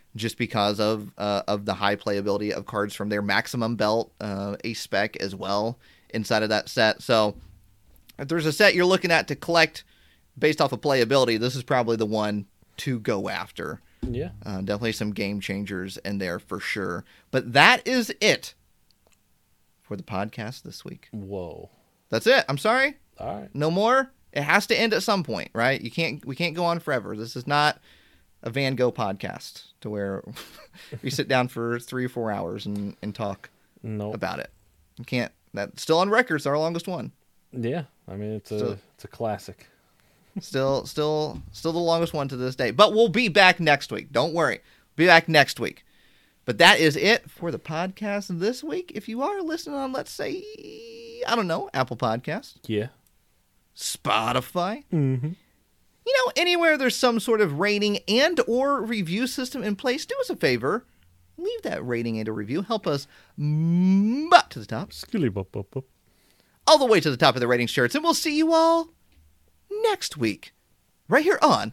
just because of uh, of the high playability of cards from their Maximum Belt, uh, a spec as well inside of that set. So if there's a set you're looking at to collect based off of playability, this is probably the one to go after. Yeah. Uh, definitely some game changers in there for sure. But that is it for the podcast this week. Whoa. That's it. I'm sorry. All right. No more. It has to end at some point, right? You can't. We can't go on forever. This is not a Van Gogh podcast to where we sit down for three or four hours and, and talk Nope. about it. You can't. That's still on record. It's our longest one. Yeah. I mean, it's a So- it's a classic. Still, still, still the longest one to this day. But we'll be back next week. Don't worry. Be back next week. But that is it for the podcast this week. If you are listening on, let's say, I don't know, Apple Podcasts, Yeah. Spotify, Mm-hmm. you know, anywhere there's some sort of rating and or review system in place, do us a favor. Leave that rating and a review. Help us butt to the top. Skilly bop bop bop. All the way to the top of the ratings charts. And we'll see you all next week. Right here on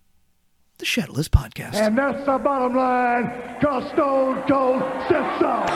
the Shadowless Podcast. And that's the bottom line, cause Stone Cold said so.